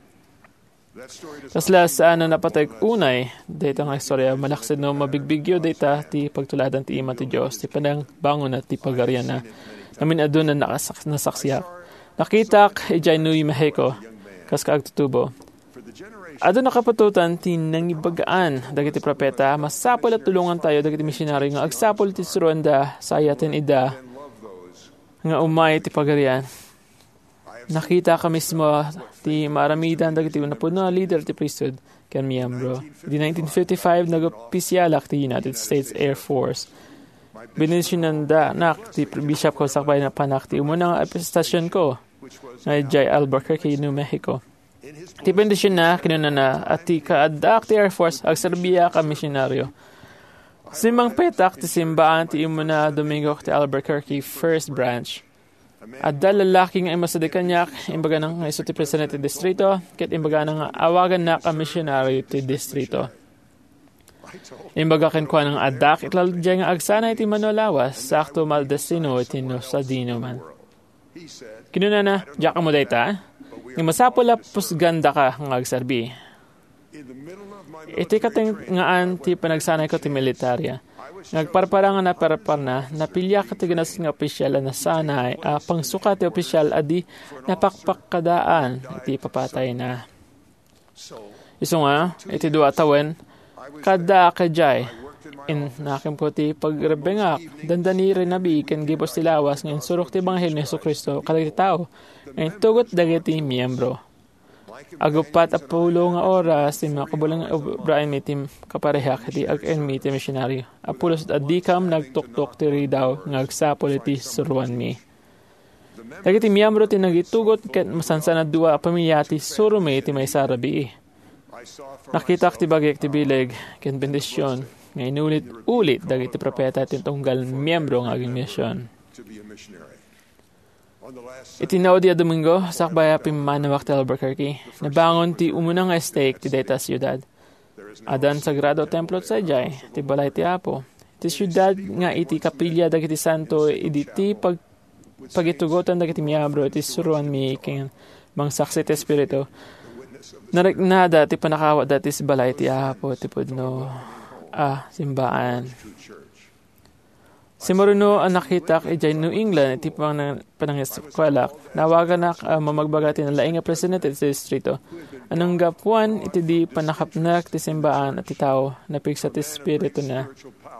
Tasla sa ano napatay unay, data nga istorya, malaksid no mabigbigyo data ti pagtuladan ti ima ti Diyos, ti panang bangon at ti pagarian na namin adun na nakasak, nasaksiyak. Nakitak, ijay nui Mexico, kas kaagtutubo. Adun nakapatutan ti nangibagaan, dagiti propeta, masapol at tulungan tayo, dagiti misyonary nga agsapol ti surunda, sayatin ida, nga umay ti pagarian. Nakita ka mismo ti maramidan dagiti na po na leader ti priesthood ken miyembro. Di nineteen fifty-five nag-opisyalak ti United States Air Force. Binisyonan da nak ti bishop ko sakbay na panak ti umuna nga epistasyon ko na J. Albuquerque, New Mexico. Ti bendisyon na kinuna na at ti kaadak ti Air Force ag Serbia ka misyonaryo. Simang petak ti simbaan ti umuna Domingo ti Albuquerque First Branch. At dahil lalaki nga imasadi kanyak, imbaga ng iso ti presidente ti distrito, ket imbaga ng awagan na ka missionary ti distrito. Imbaga kenkwa ng adak, itlal dyan nga agsana iti manolawas, sakto maldestino iti no sadino man. Kinuna na, diya ka mo dayta, nga masapula pusganda ka nga agsarbi. Iti katingaan ti panagsanay ko ti militarya. Nagparparang na parpar na, napilya ka ti ganas nga opisyal na sanay, uh, pangsuka ti opisyal adi napakpakadaan, iti papatay na. Iso nga, iti dua tawen, kada kajay, in nakim ko ti pagrebengak, dandani rin nabi, kan gipos ti lawas, ngayon surok ti Banghel ni Jesu Cristo, kadagiti tao, ngayon tugot dagiti miyembro. Agupat apulo nga oras, ti mga kabulang obrayan mi tim kaparehak, ti ag-en mi ti missionary. Apulos at adikam nagtuktok ti ridaw, ngagsapol iti suruan mi. Dagiti miyembro ti nagitugot, ket masansan na dua pamilya ti surume ti may sarabi. Nakita ti bagay ti bileg, ken bendisyon, ngayon ulit-ulit dagiti propeta ti tunggal miyembro ng aging misyon. Itinaw di a Domingo, sakbaya pimanawak ti Albuquerque, nabangon ti umunang estate ti deta siyudad. Adan sagrado templo sa jay, ti balay ti Apo. Ti siyudad nga iti kapilya dagiti santo, iditi pag pagitugotan dagiti miyembro, iti suruan mi king mangsaksi ti espiritu. Nariknada ti panakawa dati si balay ti Apo, ti pudno, ah, simbaan. Si Maruno ang nakitak ijay New England, iti pang panangiskwalak, nawagan na uh, mamagbaga ti nalaing nga presidente ti distrito. Anong gapuan, iti di panakapnak ti simbaan at ti tao, napigsa ti spirito na.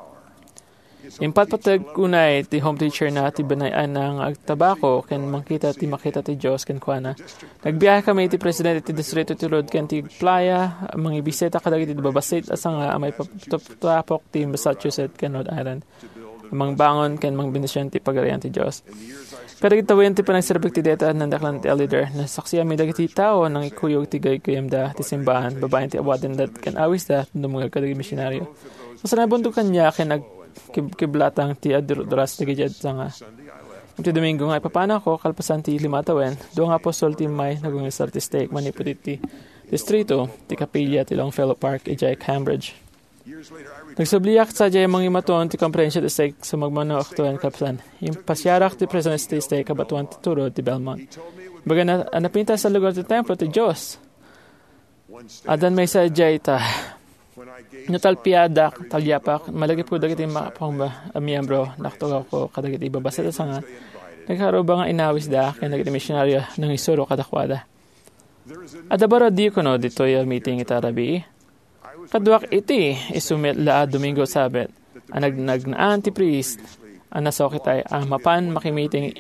Impat patag kunay, ti home teacher na ti banayan ng agtabako, ken makita ti makita ti Diyos, ken kuana. Nagbiyahe kami ti presidente ti distrito ti Rod, ken ti playa, mga bisita kadagiti ti babasit, asa nga may papapok ti Massachusetts, ken Rhode Island. Amang bangon, ken mang bendisyon ti pagarian ti Diyos. Kadagitawen ti panagserbik ti deta ng daklan ti leader, na saksiya mi dagiti tao nang ikuyog ti gaykoyam da ti simbahan, babaen ti awaden dat ken awis da, dumungag kadagi misyonaryo. So sa nabunto kanya, ken nag kiblatang ti aduras ti gijad sa nga. Iti Domingo nga ipapana ko, kalpasan ti limatawen, doong apostol ti may nagungisar ti stake, manipot ti distrito, ti kapilya ti Longfellow Park, ijay Cambridge. Nagsubliyak sa jay mga imaton ti comprehension ti stake sa magmano aktuan kapsan. Yung pasyarak ti presence ti stake kabatuan ti turo ti Belmont. Baga na anapinta sa lugar ti templo ti Diyos. Adan may sa jay ta. Natalpiadak, talyapak, malagip ko dagiti mga pang miyembro, naktugaw ko kadagiti ibabasa ta nga. Nagkaro ba nga inawis da, kaya nagiti misyonaryo ng isuro kadakwada. Adabara di ko no, dito yung meeting itarabi. Kaduak iti, isumit la Domingo sabet, ang nagnaan ti priest, ang nasokit ay, ang mapan makimiting,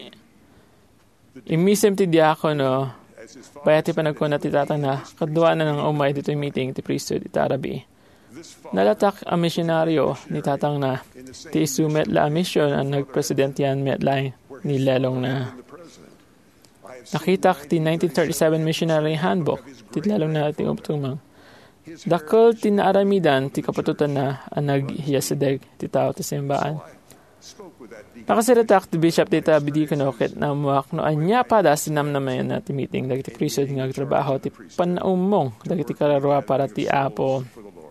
imisim ti diakono, baya ti panagkuna ti tatang na, kadua na ng umay dito yung meeting ti priesthood itarabi. Nalatak ang misyonaryo ni tatang na, ti isumit la mission ang nagpresidentiyan metline ni Lelong na. Nakitak ti nineteen thirty-seven missionary handbook, ti Lelong na ti uptumang. Dakol ti naaramidan ti kapatutan na ang naghiyasadeg ti tao ti simbaan. Nakasiritak ti Bishop ti tabidi kanokit na umuak no anya pada sinamnamayan na ti meeting dagiti priesthood nga trabaho ti panaumong dagiti kararwa para ti Apo.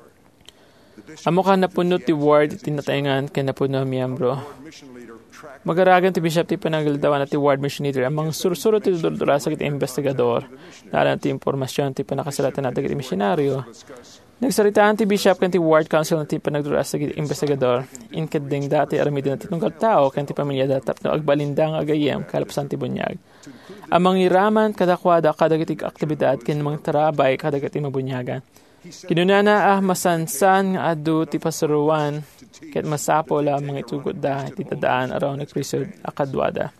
Amo ka napunot ti ward ti nataingan ken napuno miyembro. Magaragan ti Bishop ti panagildawan at ti ward mission leader amang sursuro ti dudura sa kiti investigador nalan ti impormasyon ti panakasalatan na dagiti misyonaryo. Nagsaritaan ti Bishop ken ti ward council na ti panagdura sa kiti investigador inkading dati aramidin na ti tunggal tao ken ti pamilya datap no agbalindang agayem kalapsan ti bunyag. Amang iraman kadakwada kadagiti aktibidad ken mang tarabay kadagiti mabunyagan. Kinunana ah masansan nga adu ti pasuruan ket masapo la mga itugot da ti tadaan araw ni Kristo akadwada.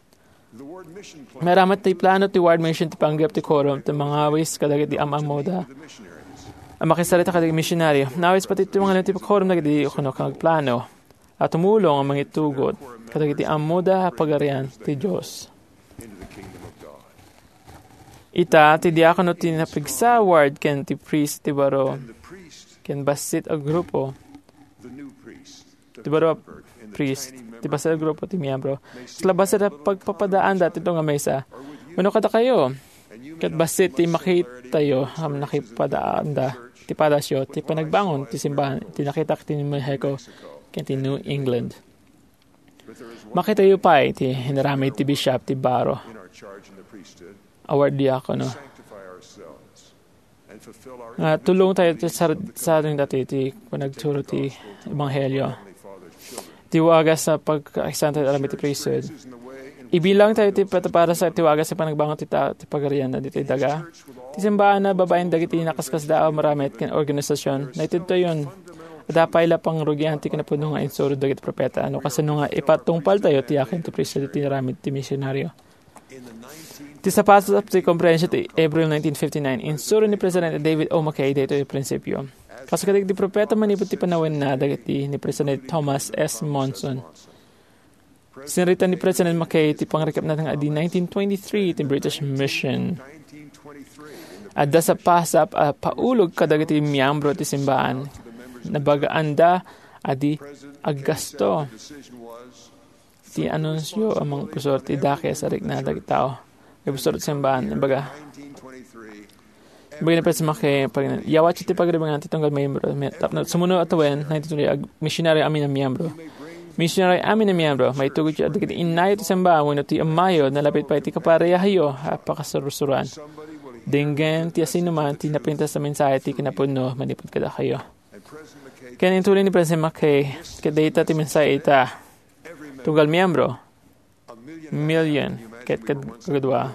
Meramat ti plano ti ward mission ti panggap ti quorum ti mga awis kadagiti amamoda. Ang makisarita kadagiti misyonaryo. Nawis pati ti mga ti quorum nagdi kuno kang plano at tumulong ang mga itugot kadagiti amoda pagarian ti Dios. Ita, ti diakono ti napigsa ward ken ti priest ti baro ken basit a grupo ti baro priest ti basit a grupo ti miyembro slabas sa pagpapadaan dati ito nga mesa ano kada kayo ket basit ti makitayo am nakipadaan da ti palasyo ti panagbangon ti simbahan ti nakita ti Mexico ken ti New England makitayo pa ti hinaramid ti bishop ti baro award diakono. Nga tulong tayo sa sa ating dati ti panagturo ti ebanghelyo. Ti wagas sa pagkaisan tayo alam iti priesthood. Ibilang tayo ti para sa tiwaga sa panagbangon ti ta ti pagarian na dito daga. Ti simbahan na babaeng dagiti nakaskas daaw marami at kin organisasyon. Na ito yun. Dapay la pang rugyan ti kinapuno nga insuro dagiti propeta. Ano kasano nga ipatungpal tayo ti akin ti priest ti ramid ti misyonaryo. Ti sa pasas ti comprehension ti April nineteen fifty-nine, insuro ni President David O. McKay dito yung prinsipyo. Kasagadig di propeta manipot ti panawin na dagiti ni President Thomas S. Monson. Sinarita ni President McKay ti pangrekap na nga di nineteen twenty-three ti British Mission. Adda sa pasap uh, paulog kadagiti miyambro ti simbahan. Nabagaanda adi aggasto ti anunsyo amang pusor ti dake sa rik na dagiti tao. Kay pusor ti simbahan. Nabaga Nabaga ni President McKay pag yawat ti pagribangan ti tunggal miyembro. Sumunod atawen nineteen twenty ag missionary amin na miyembro. Missionary amin na miyembro, may tugod siya at inayo ti samba, wano ti amayo, nalapit pa iti kaparehayo, apakasarusuran. Dinggan ti asinuman, ti napintas sa mensahe, ti kinapuno, manipod kada kayo. Kaya nintuloy ni President McKay, kadata ti mensahe ita, tunggal miyembro, million, ket kagadwa,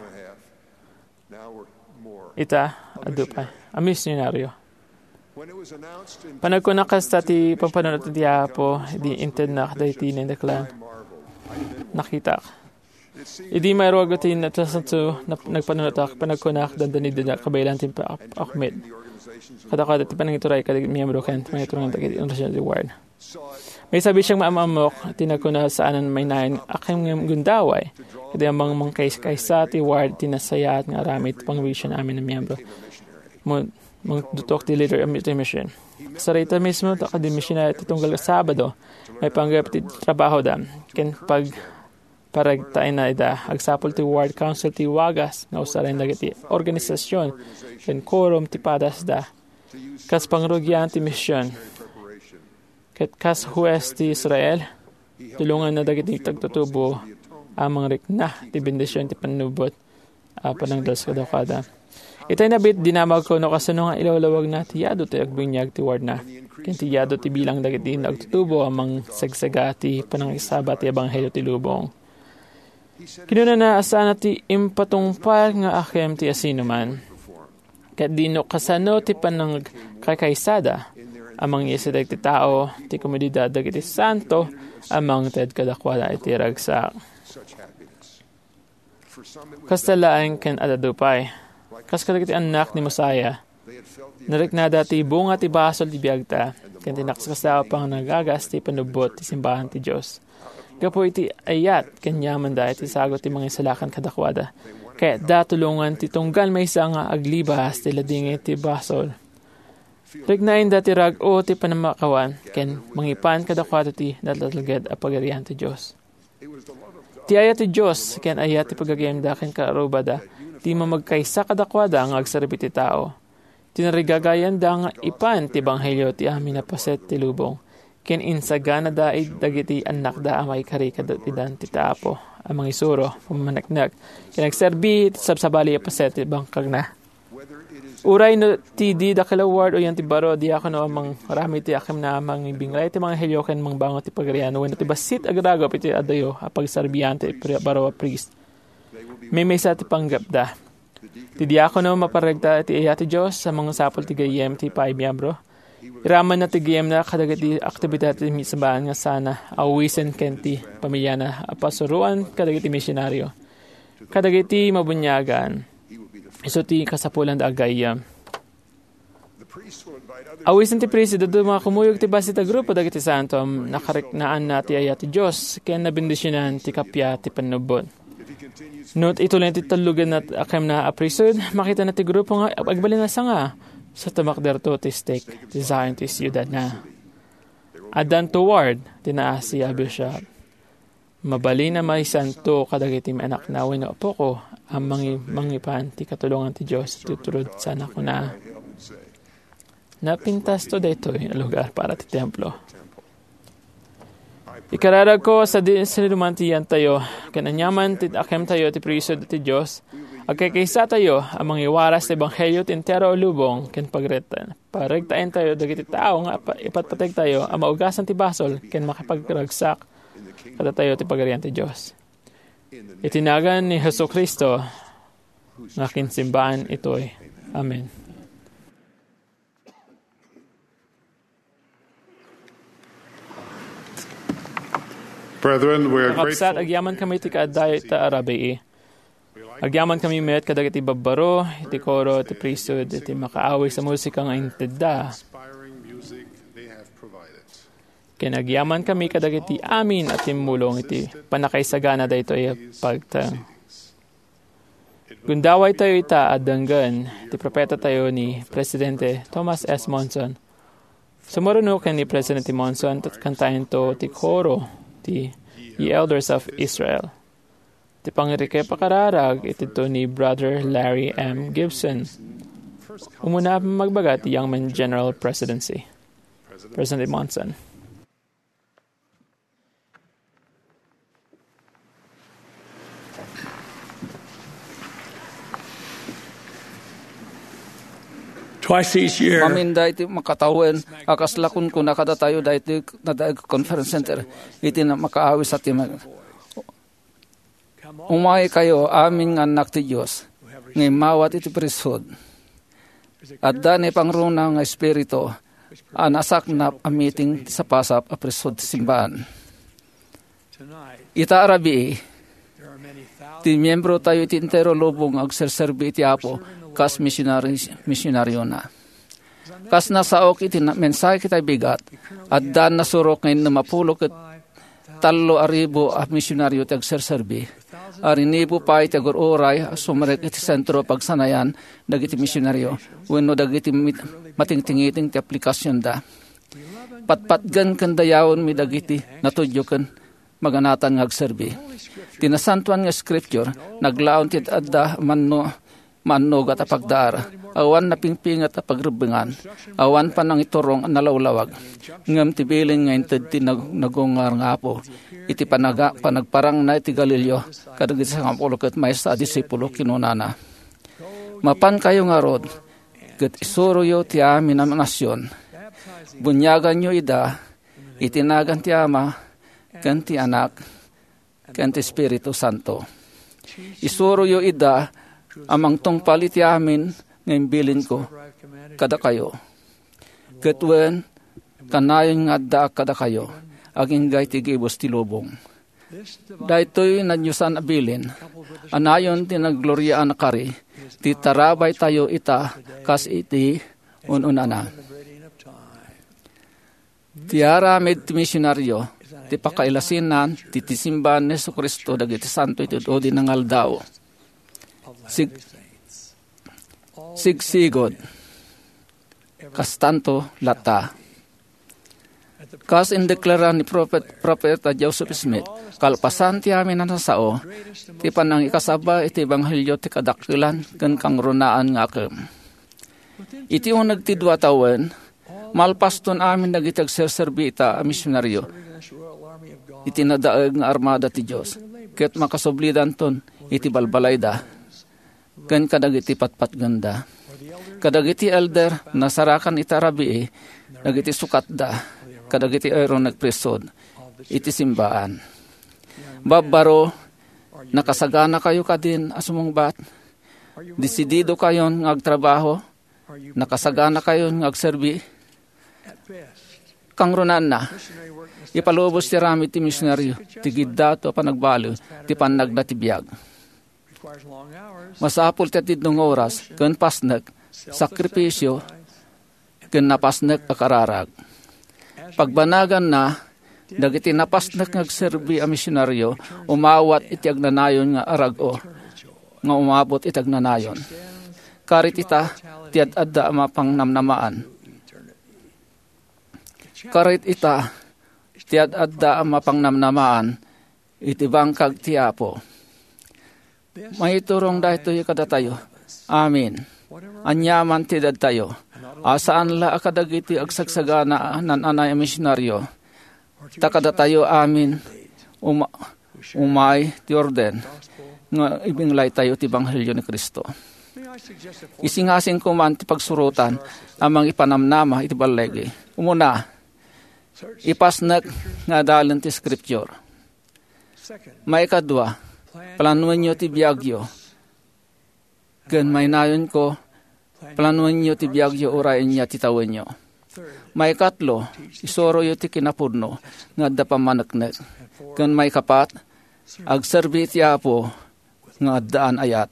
ita, adupay, a misyonaryo. Panagkunakas tati pampanunod ti Apo, di inted na kadayti na indaklan. Nakita. Idi may ruwago ti natasanto nagpanunod ak, panagkunak dandanid na kabaylan ti Ahmed. Kadakada ti panangituray kadag miyembro kan, pangiturang tagit international reward. May sabi siyang maamamok, tinagkuna saanan may nain aking gundaway. Kaya amang mangkais-kaisa ti ward, tinasayat nga aramit pang vision namin ng miyembro. Mo Mangdutok di leader of the mission. Sa rita mismo, taka di mission na itunggal Sabado, may panggap ti trabaho da. Ken pag paragtain na ida, agsapol ti ward council ti wagas, nga usaray na ti organisasyon, ken quorum ti padas da. Kas pangrugyan ti mission. Ket kas huwes ti Israel, tulungan na dagiti tagtutubo, amang rikna ti bendisyon ti panubot, uh, panangdas kadakada. Itay nabit dinamag ko no kasano nga ilawlawag na tiyado ti agbinyag ti ward na. Ken tiyado ti bilang dagiti nagtutubo amang sagsaga ti panangisaba ti ebanghelyo ti lubong. Kinuna na asana ti impatungpal nga akem ti asinuman. Ket dino kasano ti panang kakaysada amang isidag ti tao ti komunidad dagiti santo amang ted kadakwada iti ragsak. Kastalaan ken adadupay. Kas kadagiti anak ni Mosiah, narik na dati bunga ti basol ti biyagta, ken tinaksasawa pang nagagas ti panubot ti simbahan ti Diyos. Gapo iti ayat, kanyaman da iti sagot ti mga isalakan kadakwada. Kaya datulungan ti tunggal may isa nga aglibas ti ladingi ti basol. Rignain dati rag o ti panamakawan, ken mangipan kadakwada ti datalagad a pagarihan ti Diyos. Ti ayat ti Diyos, ken ayat ti pagagayam da ken karubada, ti mamagkaysa kadakwada ang agsaripit ti tao. Tinarigagayan da nga ipan ti banghelyo ti amin na paset ti lubong. Ken insagana da dagiti anak da amay kari kadatidan ti taapo. Amang isuro, pamanaknak. Ken nagserbi ti sabsabali a paset ti bangkag na. Uray no ti di dakilaward o yan ti baro di ako no amang marami ti akim na amang ibinglay ti mga helyo ken mang bango ti pagariano. When ti basit agragaw iti adayo apag sarbiyan ti baro a priest. May may sa ti panggap da. Ti diakono maparagta ti iya ti Diyos sa mga sapol ti gayem ti paay miyembro. Iraman na ti gayem na kadagat ti aktibidad ti misabahan nga sana awisen ken ti pamilya na apasuruan kadagat ti misyonaryo. Kadagat ti mabunyagan. Iso ti kasapulan da agayam. Awisen ti priest do mga kumuyog ti basi ta grupo dagiti santo nakariknaan na ti iya ti Diyos ken nabindisyonan ti kapya ti panubot. Note ituloy ti talugan at akem na aprisod, makita na ti grupo nga agbalin na sa nga sa tamakderto ti stake ti Zion ti siyudad na. Adan toward tinaas si Bishop. Mabali na may santo kadagiti anak na wino po ko ang mangi, mangipan ti katulungan ti Diyos tuturod sana ko na. Napintas to dito yung lugar para ti templo. Ikararag ko sa sinilumantiyan tayo, kananyaman ti akem tayo ti prisod ti Diyos, agkakaysa tayo amang iwaras ti ebanghelyo ti entero o lubong, ken pagretan. Paragtain tayo, dagiti tao nga ipatpateg tayo, ang maugasan ti basol, ken makipagragsak, kada tayo ti pagarian ti Diyos. Itinagan ni Hesus Kristo ng aking simbahan ito'y. Amen. Brethren, we are Kakapsat, grateful. agyaman kami ti kaadayo ita arabi. Agyaman kami met kadag iti babbaro, iti koro, iti priesthood, iti makaaway sa musika nga intedda. Inspiring music they have provided. Kinagyaman kami kadag iti amin at timulong iti panakaisagana da ito ay pagtang. Gundaway tayo ita adanggan, iti propeta tayo ni Presidente Thomas S. Monson. Sumurunukan ni Presidente Monson at kantayin to ti koro, ti Ye Elders of Israel. Ti pangirike pakararag iti to ni Brother Larry M. Gibson. Umuna magbagat ti Young Men General Presidency. President Monson. Twice each year, Maminda iti makatawen, akaslakon ko nakada tayo da iti nadaig conference center, iti na makaawis at imag. Umay kayo aming anak ti Diyos, ngay mawat iti priesthood. At dani pangruna nga espiritu, anasak na amiting sa pasap a priesthood simbahan. Ita arabi, ti miyembro tayo iti entero lubong agserserbi iti apo, kas missionary, missionaryo na. Kas nasaok iti na, mensahe kita bigat, at dan nasurok ngayon na mapulok at talo aribo at misyonaryo ti agserserbi. Arinibo pa iti agururay, sumarek iti sentro pagsanayan, dagiti misyonaryo, wano dagiti matingtingiting ti aplikasyon da. Patpatgan kan dayawon mi dagiti natudyo kan maganatan ng agserbi. Tinasantuan nga scripture, naglaon ti adda manno, mannog at apagdara, awan na pingping at apagrubengan, awan pa nang iturong nalawlawag, ngam tibilin nga inted ti nagungar nga po, iti panaga, panagparang na iti Galileo, kadagit sa kampulo kat maysa disipulo kinunana. Mapan kayo nga rod, kat isuro yo ti amin ang nasyon, bunyagan nyo ida, itinagan ti ama, kan ti anak, kan ti Espiritu Santo. Isuro yo ida, amang tungpal iti amin ngayon bilin ko kada kayo. Katwen kanayon nga da kada kayo aging gay ti gibos ti lubong. Daytoy nadyusan abilin anayon ti nagloriyaan na kari ti tarabay tayo ita kas iti ununana. Ti aramid ti misyonaryo ti pakailasinan ti tisimbahan ni Jesu Kristo dagiti santo iti odi ng aldaw. Sig sigsigod kastanto lata kas indeklara ni prophet propeta Joseph Smith kalpasan ti amin na nasao ti panang ikasaba iti ebanghelyo ti kadakilan ken kangrunaan nga akem iti uneg ti dua tawen malpaston amin dagiti agserserbi ita a misyonaryo iti nadaeg nga armada ti Dios ket makasoblidan ton iti balbalayda kan kadagiti patpat ganda. Kadagiti elder nasarakan ita rabi, dagiti sukat da, kadagiti ero nagpresod, iti simbaan. Babbaro, nakasagana kayo kadin asumungbat, disidido kayon ngagtrabaho, nakasagana kayon ngagserbi, kangrunan na, ipalubos ti rami ti misyonaryo, ti giddato panagbalo, ti panagda ti biyag. Masapul ti tidnong oras, ken pasnek, sakripisyo, ken napasnek akararag. Pagbanagan na, dagiti napasnek ngagserbi a misyonaryo, umawat iti agnanayon nga arago, nga umabot iti agnanayon. Karit ita, ti ad-adda mapang namnamaan. Karit ita, ti ad-adda mapang namnamaan, iti bangkag ti Apo. May turong dahito yung kada tayo. Amin. Anyaman tidad tayo. Asaan la akadagiti agsagsagana nan anay misyonaryo. Takada tayo amin. Uma, umay ti orden. Nga ibinglay tayo ti Banghelyo ni Kristo. Isingasing ko man ti pagsurutan amang ipanamnama iti balegi. Umuna, ipasnak nga dalin ti scripture. May kadwa, planuan nyo ti biyagyo. Ken may nayon ko, planuan nyo ti biyagyo urayan niya ti tawen nyo. May katlo, isoro yo ti kinapudno, nga da pamanaknek. Ken may kapat, agserbi ti Apo, nga daan ayat.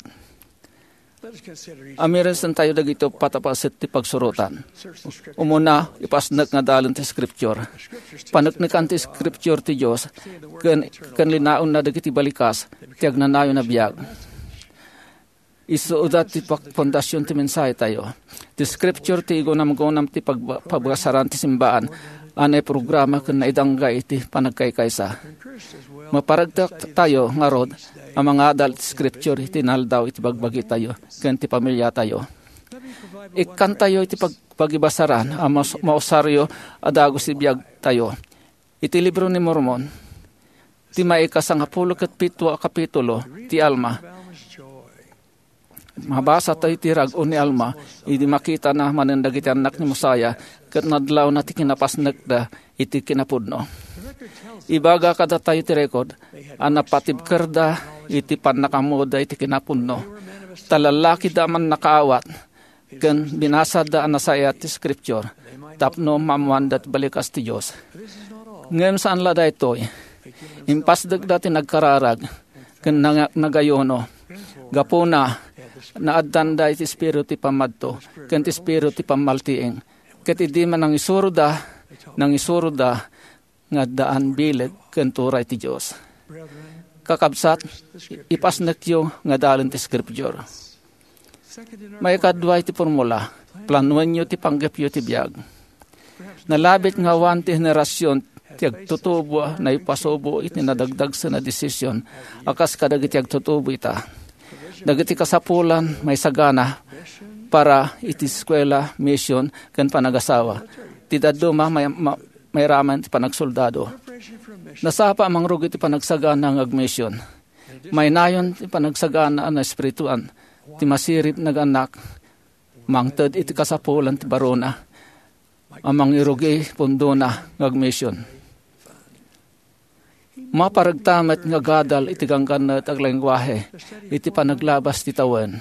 Amiren san tayo dagito patapasit ti pagsurutan. Umuna, ipasnak nga dalan ti scripture. Panaknikan ti scripture ti Diyos, ken, ken linaon na dagiti balikas, ti agnanayo na biyag. Isuudat ti pondasyon ti mensahe tayo. Ti scripture ti igonam-gonam ti pagbasaran ti simbaan, anay programa ken naidanggay ti panagkaykaysa. Maparagtak tayo nga rod, ang mga adult scripture iti naldaw iti bagbagi tayo, ken ti pamilya tayo. Ikan tayo iti pagbasaran, ang mausaryo adagos ibiyag tayo. Iti libro ni Mormon, ti maikasanghapulo ket pitwa kapitulo, ti Alma. Mabasa tayo ti rag-o ni Alma, iti makita na manendag iti anak ni Mosiah, ket nadlaw na ti kinapasnek da iti kinapudno. Ibaga kada tayo ti record, ang napatibkerda iti panakamoda iti kinapudno. Talalaki da man nakaawat, ken binasa da anasaya ti scripture, tapno mamuan dat balikas ti Diyos. Ngayon saan la da ito'y, impasdag dati nagkararag, ken nagayono, gapuna, naadanda iti espiritu ti pamadto, ken ti espiritu ti pamaltiing. Ket idi man nang isuruda, nang isuruda, nga daan bilet ken turay ti Dios. Kakabsat, ipasnek yo nga dalan ti scripture. May kadwa iti formula, planuan yo ti panggap yo ti biyag. Nalabit nga wan ti henerasyon ti agtutubo na ipasubo iti nadagdag sa na desisyon, akas kadag iti agtutubo ita. Dagiti kasapulan may sagana para iti eskwela, mission, ken panagasawa. Ti daduma may, ma, may raman ti panagsoldado. Nasapa amang rugi ti panagsagana ng agmission. May nayon ti panagsagana na espirituan. Ti masirip naganak, mangted iti kasapulan ti barona. Amang irugi pundo na ng agmission. Maparagtamat nga gadal iti ganggan at aglengwahe, iti panaglabas ti tawen.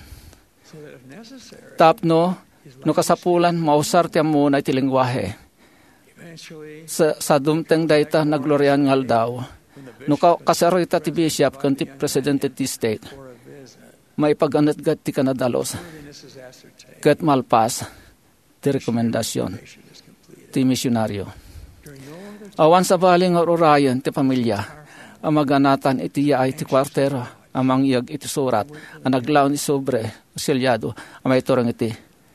Tapno, no kasapulan, mausar ti muna iti lengwahe. Sa, sa dumteng dayta naglorian ngal daw. No kasarita ti bishop kan ti presidente ti state. Maipaganat gat ti kanadalos. Kat malpas ti rekomendasyon ti misyonaryo. Awan sa baling orayan ti pamilya. Ang maganatan iti yaay ti kwartero, ang mangyag iti surat, ang naglaw ni sobre, silyado, ang may turang iti.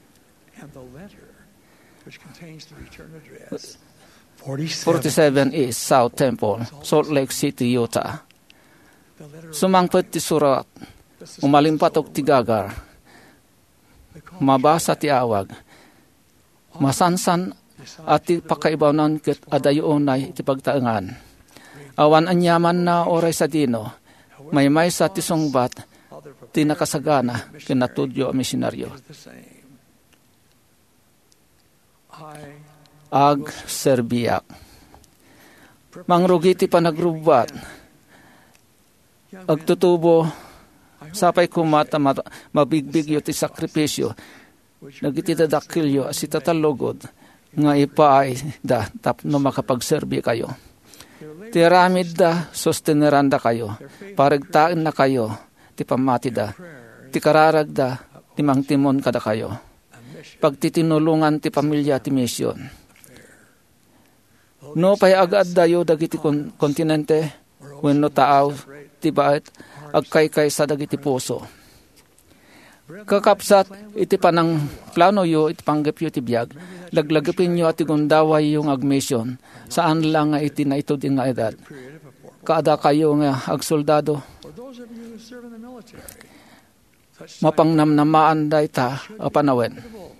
forty-seven East South Temple, Salt Lake City, Utah. Sumangpet ti surat, umalimpatok ti gagar, mabasa ti awag, masansan at ti pakaibanan ket adayonay iti pagtaengan. Awan anyaman na oray sa dino, may may sa tisongbat, tinakasagana, kinatudyo ang misyonaryo. Ag serbiak. Mangrugi ti panagrubat, agtutubo, sapay kumata mabigbigyo ti sakripisyo, nagitidadakilyo as itatalogod, nga ipaay da tapno makapagserbi kayo. Tiramid da, susteneranda kayo. Paragtaan na kayo, ti pamati da. Ti kararag da, ti mangtimon kada kayo. Pagtitinulungan ti pamilya ti misyon. No pay agad dayo dagiti kontinente, wenno taaw, ti baet, agkaykay sa dagiti puso. Kakapsat, iti panang plano yo, iti panggap yo ti biyag, laglagapin yo at igundaway yung agmission, saan lang nga iti na ito din nga edad. Kaada kayo nga agsoldado, mapangnamnamaan da ita a panawen.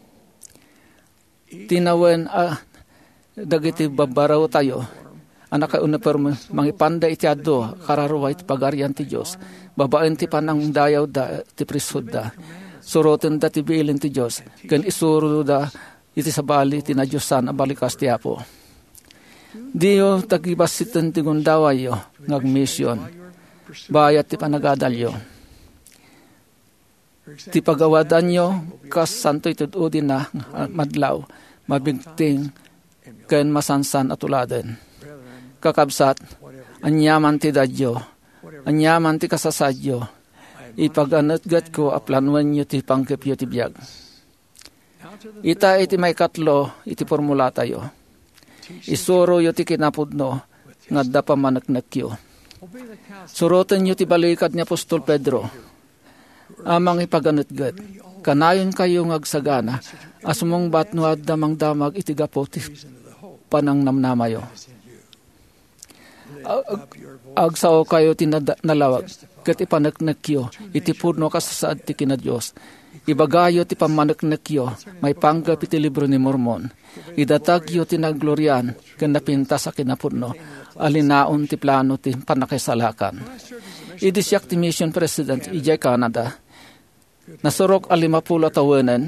Tinawen, ah, dagiti babaraw tayo, anak kauna pero mangipanda iti ado, kararuwa iti pagarian ti Diyos, babaen ti panang dayaw da, ti prisod da, suroten da ti bilin ti Diyos, ken isuro da, iti sabali, ti na Diyosan, abalikas ti Apo. Diyo, tagibasitan ti gundaway yo, ngagmisyon. bayat ti panagadalyo. Ti pagawadan nyo, kas santo itududin na madlaw, mabigting, ken masansan at uladen. Kakabsat, anyaman ti dadyo, anyaman ti kasasadyo, ipaganatgat ko aplanwan nyo ti pangkipyo ti biyag. Ita iti may katlo, iti formula tayo. Isuro yo ti kinapudno, ngadda pa manaknakyo. Surotan nyo ti balikat ni Apostol Pedro, amang ipaganatgat, kanayon kayo ngagsagana, asumong batnuad damang damag iti gapo ti panang namnamayo. Ag, agsao kayo tinalawag, kat ipanaknakyo, iti purno kasasaad ti kinadiyos. Ibagayo ti pamanaknakyo, may panggap iti libro ni Mormon. Idatagyo ti naggloryan, ken napinta sa kinapurno, alinaon ti plano ti panakisalakan. Idi siyak ti mission president, ijay Canada, nasurok alimapulo tawanan,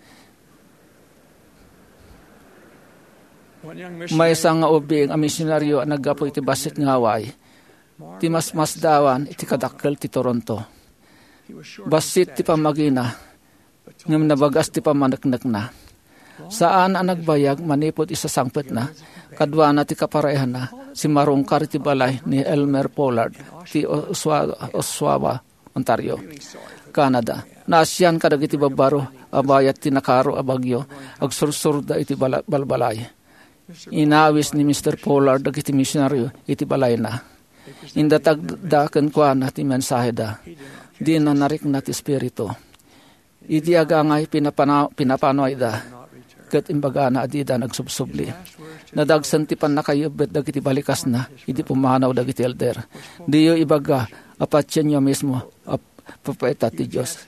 may isang nga ubing ang misyonaryo ang naggapo iti basit nga away. Ti mas dawan iti kadakkel ti Toronto. Basit ti pamagina, ngam nabagas ti pamanaknak na. Saan ang nagbayag manipod isa sangpet na, kadwa na ti kaparehan na, si Marungkar ti balay ni Elmer Pollard, ti Oswawa, Oswawa Ontario, Canada. Naasyan kadag iti babaro, abayat ti nakaro abagyo, agsursurda iti bala, balbalay. Inawis ni Mister Pollard ag iti misyonaryo iti balay na. Indatag daken kwa na ti mensahe da. Di na narik na ti spirito. Iti agangay pinapano, pinapanoy da. Kat imbaga na adida nagsubsubli. Nadagsan ti pan nakayubet dag iti balikas na. Iti pumanaw dag iti elder. Diyo ibaga apatyan nyo mismo ap papeta ti Diyos.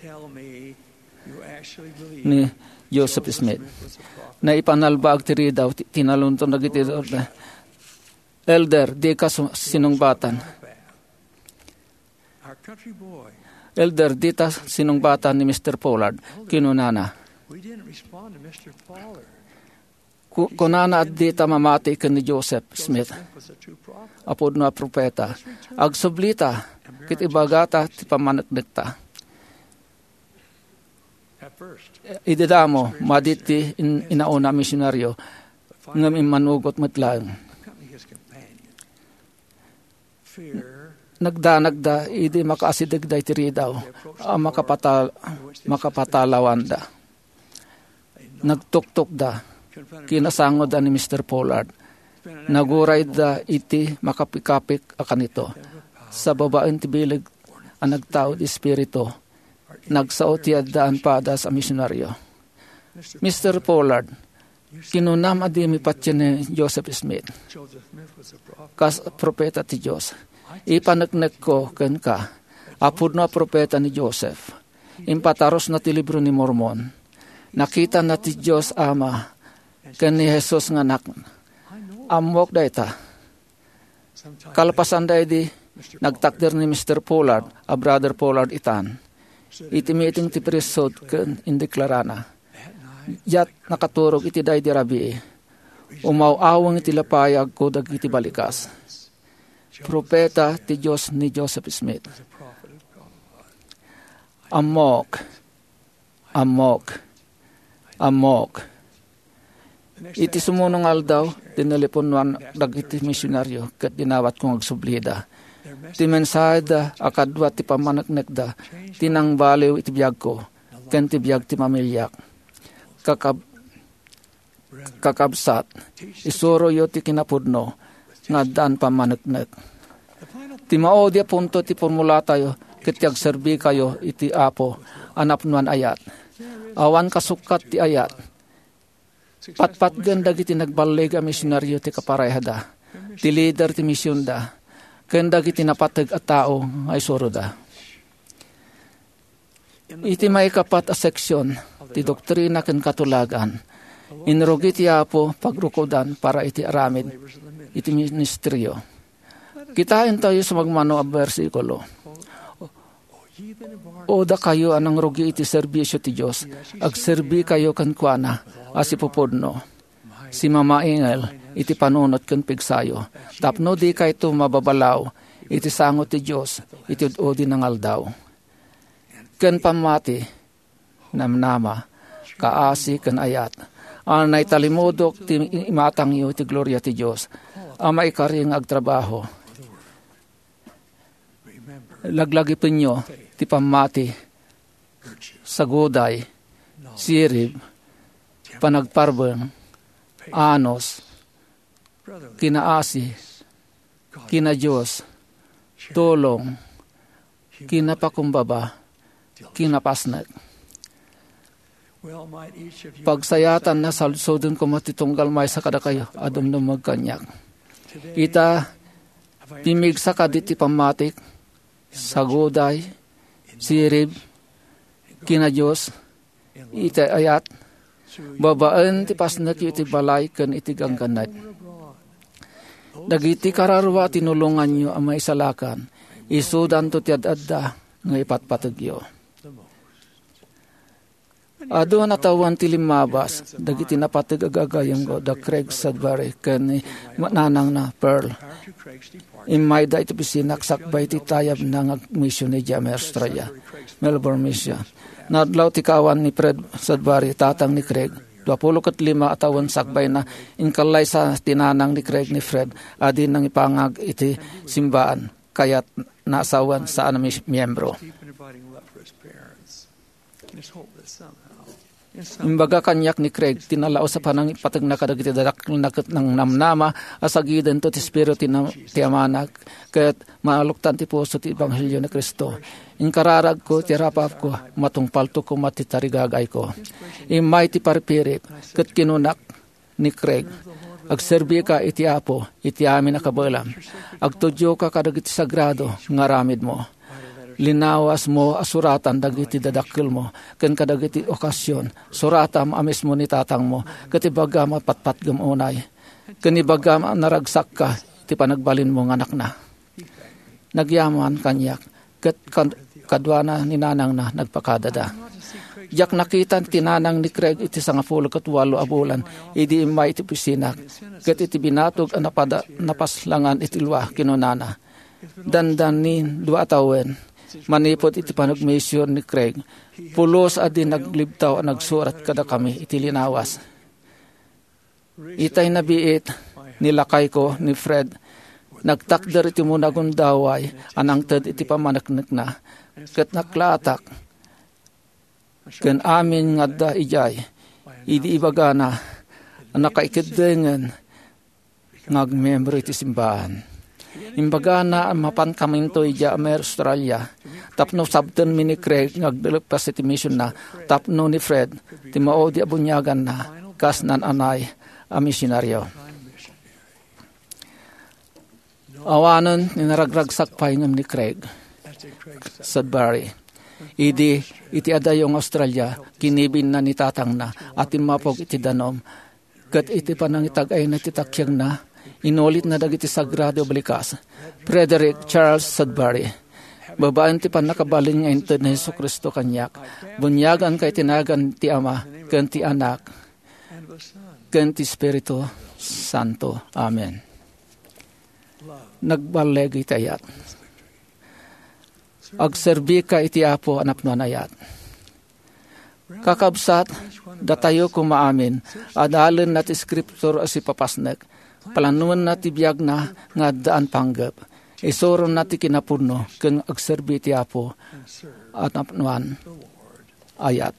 Ni Joseph Smith. Na ipanalbaag tiri daw, tinalunton na giti elder, di ka sinungbatan. Elder, di ta sinungbatan ni Mister Pollard, kinunana. Kunana at di ta mamati ka ni Joseph Smith, apod na propeta. Agsublita, kit ibagata, ti pamanaknagta. Ididamo, maditi in, inauna misyonaryo, ngam imanugot matlang. Nagda-nagda, idi makasidigday tiri daw, uh, makapatal, makapatalawan da. Nagtuktok da, kinasangod da ni Mister Pollard. Naguray da iti makapikapik akanito. Sa babaan tibilig, ang nagtao di spirito, nagsaot yadaan pada sa misyonaryo. Mister Pollard, kinunam adi mi patyan ni Joseph Smith. Kas propeta ti Diyos. Ipanagnek ko ken ka. Apod na propeta ni Joseph. Impataros na ti libro ni Mormon. Nakita na ti Diyos Ama ken ni Jesus nga anak. Amok da ita. Kalpasan da di nagtakder ni Mister Pollard, a Brother Pollard itan. Iti meeting ti presod ken indeklarana. Yat nakaturog iti day di rabi. Umaw-awang iti lapayag ko dag iti balikas. Propeta ti Diyos ni Joseph Smith. Amok. Amok. Amok. Iti sumunong aldaw, dinalipunuan dag iti misyonaryo kat dinawat kong agsublida. Ti mensahe da, akadwa ti pamanaknek da, tinang baliw iti biyag ko, ken ti biyag ti mamilyak. Kakab, kakabsat, isuro yo ti kinapudno, nga daan pamanaknek. Ti maodya punto ti formula tayo, kitiag serbi kayo iti apo, anapnuan ayat. Awan kasukat ti ayat. Patpat ganda iti nagbalig a misyonaryo ti kaparehada, ti leader ti misyon da, kanda kiti napatag at tao ay soroda. Iti may kapat a seksyon, ti doktrina ken katulagan. Inrugi ti apo pagrukodan para iti aramid, iti ministeryo. Kitain tayo sa magmano a versikulo. O da kayo anang rugi iti serbisyo ti Diyos, agserbi kayo kan kuana, asipupudno. Si Mama Engel, iti panunot ken pigsayo. Tapno di kay to mababalaw, iti sangot ti Diyos, iti udodi ng aldaw. Ken pamati, namnama, kaasi ken ayat. Anay talimodok ti imatang yu ti gloria ti Diyos. Ama ikaring agtrabaho. Laglagi pinyo ti pamati, saguday, sirib, panagparbeng, anos, kinaasi, kina Diyos, tulong, kinapakumbaba, kinapasnag. Pagsayatan na salusodon ko matitunggal may sa kada kayo, adom na magkanyak. Ita, pimig sa kaditi pamatik, saguday, sirib, kina Diyos, ita ayat, babaan ti pasnak iti balay kan iti gangganad. Dagiti kararwa tinulungan nyo ang may salakan, isudan to tiad-adda nga ipatpatagyo. Ado natawan ti limabas, dagiti napatag agagayang go, the Craig Sudbury, kan nanang na Pearl. Imay da ito pisinaksak ti tayab ng mission ni Jam Australia, Melbourne Mission. Nadlaw ti kawan ni Fred Sudbury, tatang ni Craig, dua ket lima atawan sakbay na inkalay sa tinanang ni Craig ni Fred, adin nang ipangag iti simbaan, kaya't nasawan sa anong miyembro. Imbaga kanyak ni Craig, tinalao sa panang ipatag na kadagiti dadak ng namnama, asagidan to ti spirito ti amanak, kaya't maaluktan ti puso ti Ebanghelyo ni Kristo. Inkararag ko, ti rapap ko, matungpalto ko matitarigagay ko. Imay ti paripirip, kat kinunak ni Craig. Agserbi ka iti apo, iti amin na kabalam. Agtudyo ka kadagiti sagrado, ngaramid mo. Linawas mo asuratan dagiti dadakkel mo, ken kadagiti okasyon, suratam amis mo ni tatang mo, katibaga mapatpatgam unay, ken ibaga naragsak ka, ti panagbalin mo ng anak na. Nagyaman kanyak, ket kadwana ni nanang na nagpakadada. Jak nakita tinanang ni Craig iti sangapulo ket walo abulan, idi imay iti pisinak, ket iti binatog napada napaslangan iti luwa kinunana. Dandanin dua tawen, manipot iti panagmisyon ni Craig, pulos adi naglibtaw nagsurat kada kami iti linawas. Itay nabiit nilakay ko ni Fred, nagtakder iti munagundaway, anang ted iti pamanaknak na, ket naklatak, ken amin nga da ijay, idi ibagana, nakaikiddengen, ngagmembro iti simbahan. Imbaga na mapan kaming to ija Amer Australia, tapno sabten mi ni Craig ngagdelepas iti mission na, tapno ni Fred, ti mao di abunyagan na, kas nan anay a misyonaryo. Awanon ni naragragsak paingam ni Craig Sudbury. Idi iti adayong Australia, kinibin na ni tatang na, at imapog iti danom, kat iti panangitagay na titakyang na, inulit na dagiti sagrado balikas. Frederick Charles Sudbury, babaan ti panakabalin nga inted na Hesus Kristo kanyak, bunyagan kay tinagan ti Ama, ken ti Anak, ken ti Espiritu Santo. Amen. Nagbaleg itayat. Agserbi ka iti Apo anapno anayat. Kakabsat, datayo kumaamin, adalan na ti Scripture as ipapasnek, palanuan na ti biyag na nga daan panggap. Isoron na ti kinapuno, keng agserbi ti Apo, at napnuan, ayat.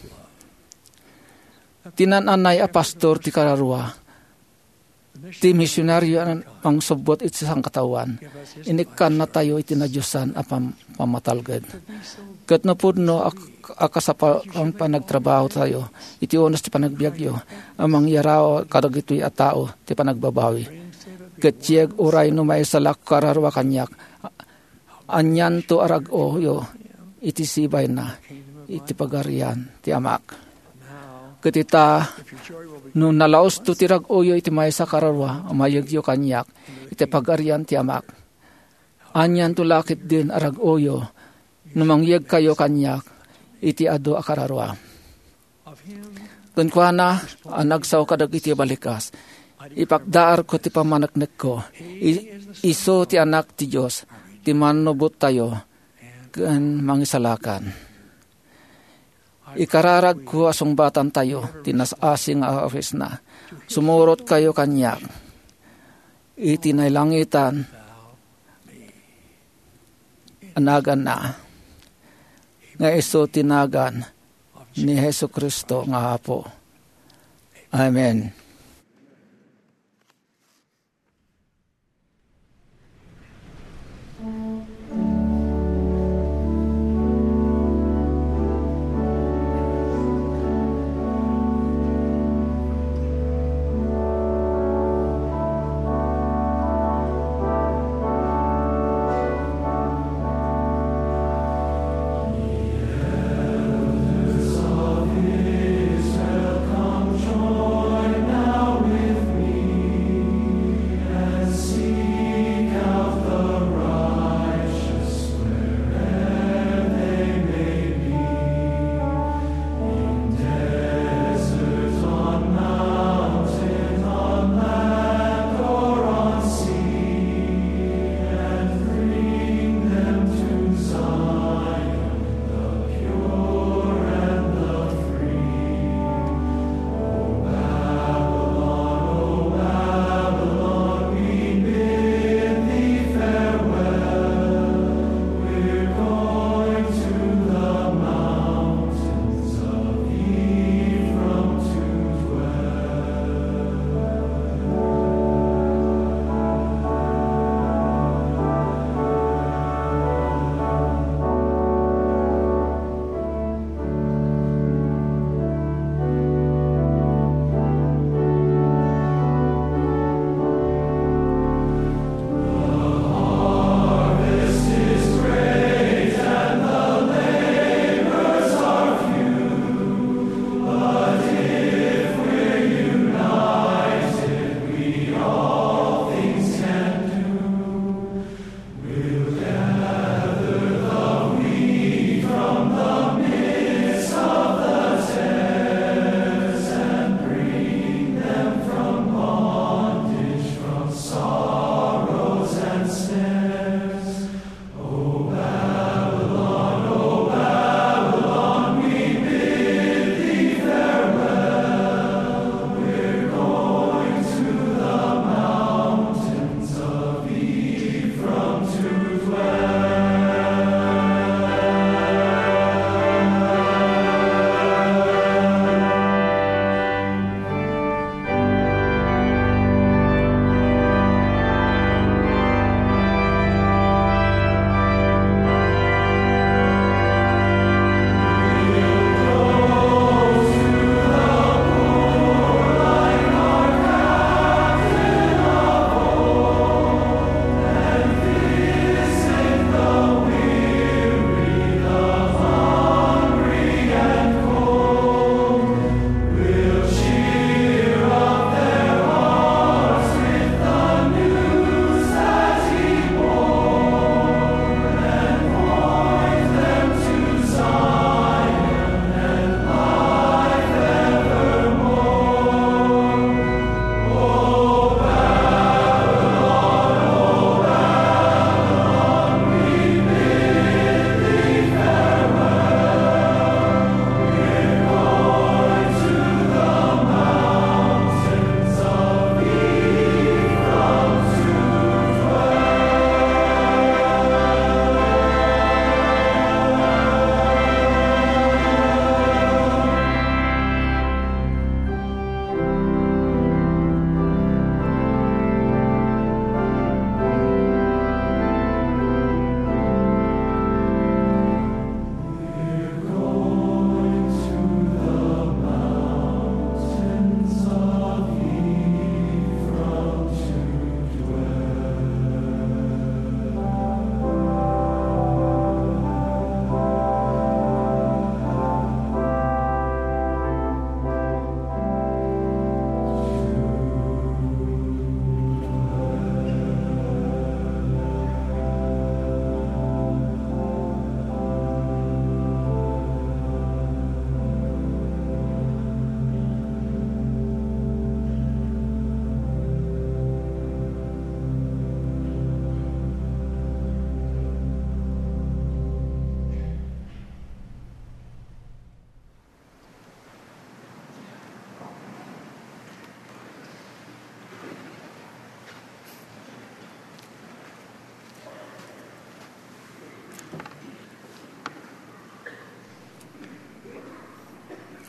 Tinananay a pastor ti kararwa, ti misyonaryo ang subot iti sang katawan, inikan na tayo iti na Diyosan a pam, pamatalgad. Kat napudno ak, akasapa ang panagtrabaho tayo, iti unos ti panagbiagyo, amang yaraw kadag ito'y at tao ti panagbabawi. Kat siyag uray no may salak kararwa kanyak, anyan to arag-o yo, iti sibay na, iti pagarian ti Amak. Kat ita, no nalaos to tirag oyo iti may sa kararwa, amayagyo kanyak, iti pagarian ti Amak. Anyan to lakit din arag oyo, numangyag kayo kanyak, iti ado akararwa. Kunkwana, ang nagsaw kadag iti balikas, ipakdaar ko ti pamanaknek ko. I, iso ti anak ti Diyos, ti manubot tayo, kan mangisalakan. Ikararag ko asong batan tayo, tinasasing aafis na. Sumurot kayo kanyak. Itinaylangitan, anagan na. Nga iso tinagan ni Hesu Kristo nga Apo. Amen. Now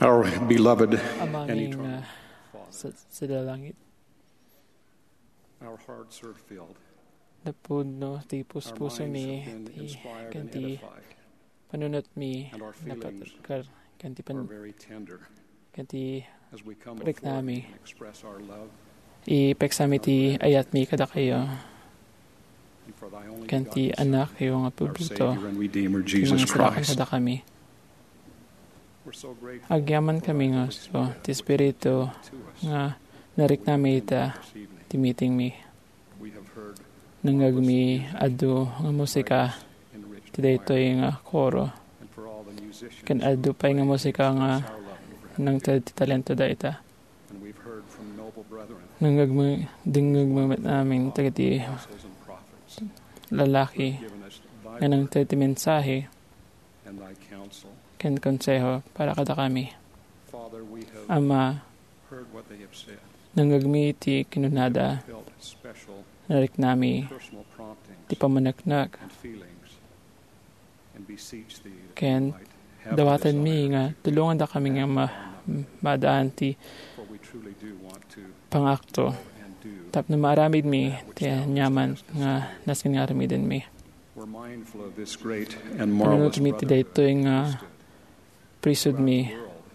our beloved and aming eternal uh, sa, sa langit. Our hearts are filled. Napuno ti Our puspuso minds mi have been ti inspired and kanti edified. panunot mi And our feelings napatakar kanti are pan very tender kanti as we come Rek before nami. you and express our love. ipeksami ti ayat mi kada kayo And for thy only kanti begotten anak Son, kayo nga our pubuto Savior and Redeemer, ti Jesus mga salakan Christ. kada kami. We're so grateful Agyaman for kami thy nga Holy so Spirit ti Espiritu to us nga narik nami ita this evening. ti meeting mi We have heard nangagmi adu nga musika enriched ti daytoy nga koro and for all the musicians kan adu pay nga musika nga our love over nang ti talento da ita and we've heard from noble brethren, nangagmi dingagmamat namin tagati apostles and prophets, lalaki given us thy nga nang ti mensahe and thy counsel. ken konseho para kada kami. Father, we have Ama, heard what they have said. nanggagmi ti kinunada, Felt special narik nami, personal promptings ti pamanaknak, and feelings, and beseech thee that ken we might have the dawatan mi desire nga to tulungan da kami nga ma, madaan ti for we truly do want to pangakto. and do. Tap na maaramid mi, ti nyaman nga nasin nga aramidin mi. We're mindful of this great and Panunod marvelous mi ti brotherhood daytoy nga that prisod mi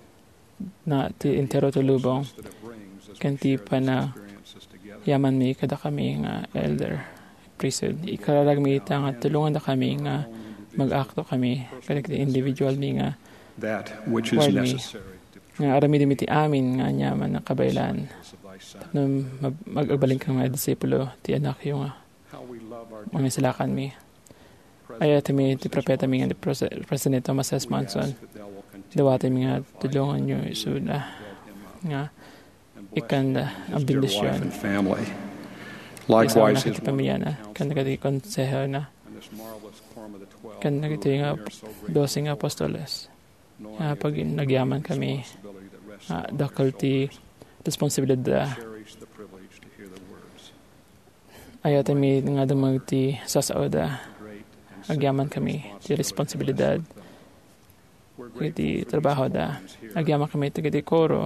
na ti intero tulubong, it brings as we ken ti share pa these na experiences together. yaman mi kada kami nga elder priesthood. Ikararag mi ita nga tulungan da kami nga mag-akto kami kada ti individual mi nga That which is Ward me. necessary to nga aramid mi ti amin nga nyaman nga kabaylan truths of thy Son. no mag- mag-agbaling ka nga disipulo ti anak yung nga How we love our mga silakan mi. Ayat mi ti propeta mi nga ti Pres- President Thomas S. Monson. Dawati mi nga tulungan nyo isuda nga ikanda ang bendisyon. family. Likewise, Likewise, his his pamilya na kan nagati konseho na kan nagiti nga dosing apostoles. Nga pag nagyaman kami nga dakal ti responsibilidad ayat mi nga dumag ti sasaoda agyaman kami ti responsibilidad iti trabaho da agyaman kami ti giti koro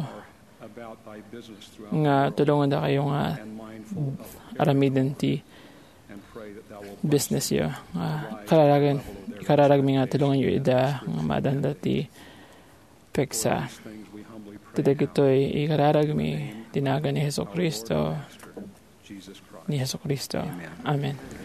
nga tulungan da kayo nga aramiden ti business yo nga kararagan ikararag mi nga tulungan yo ida nga madanda ti peksa tidagitoy ikararag mi tinaga ni Jesu Kristo ni Jesu Kristo. Amen.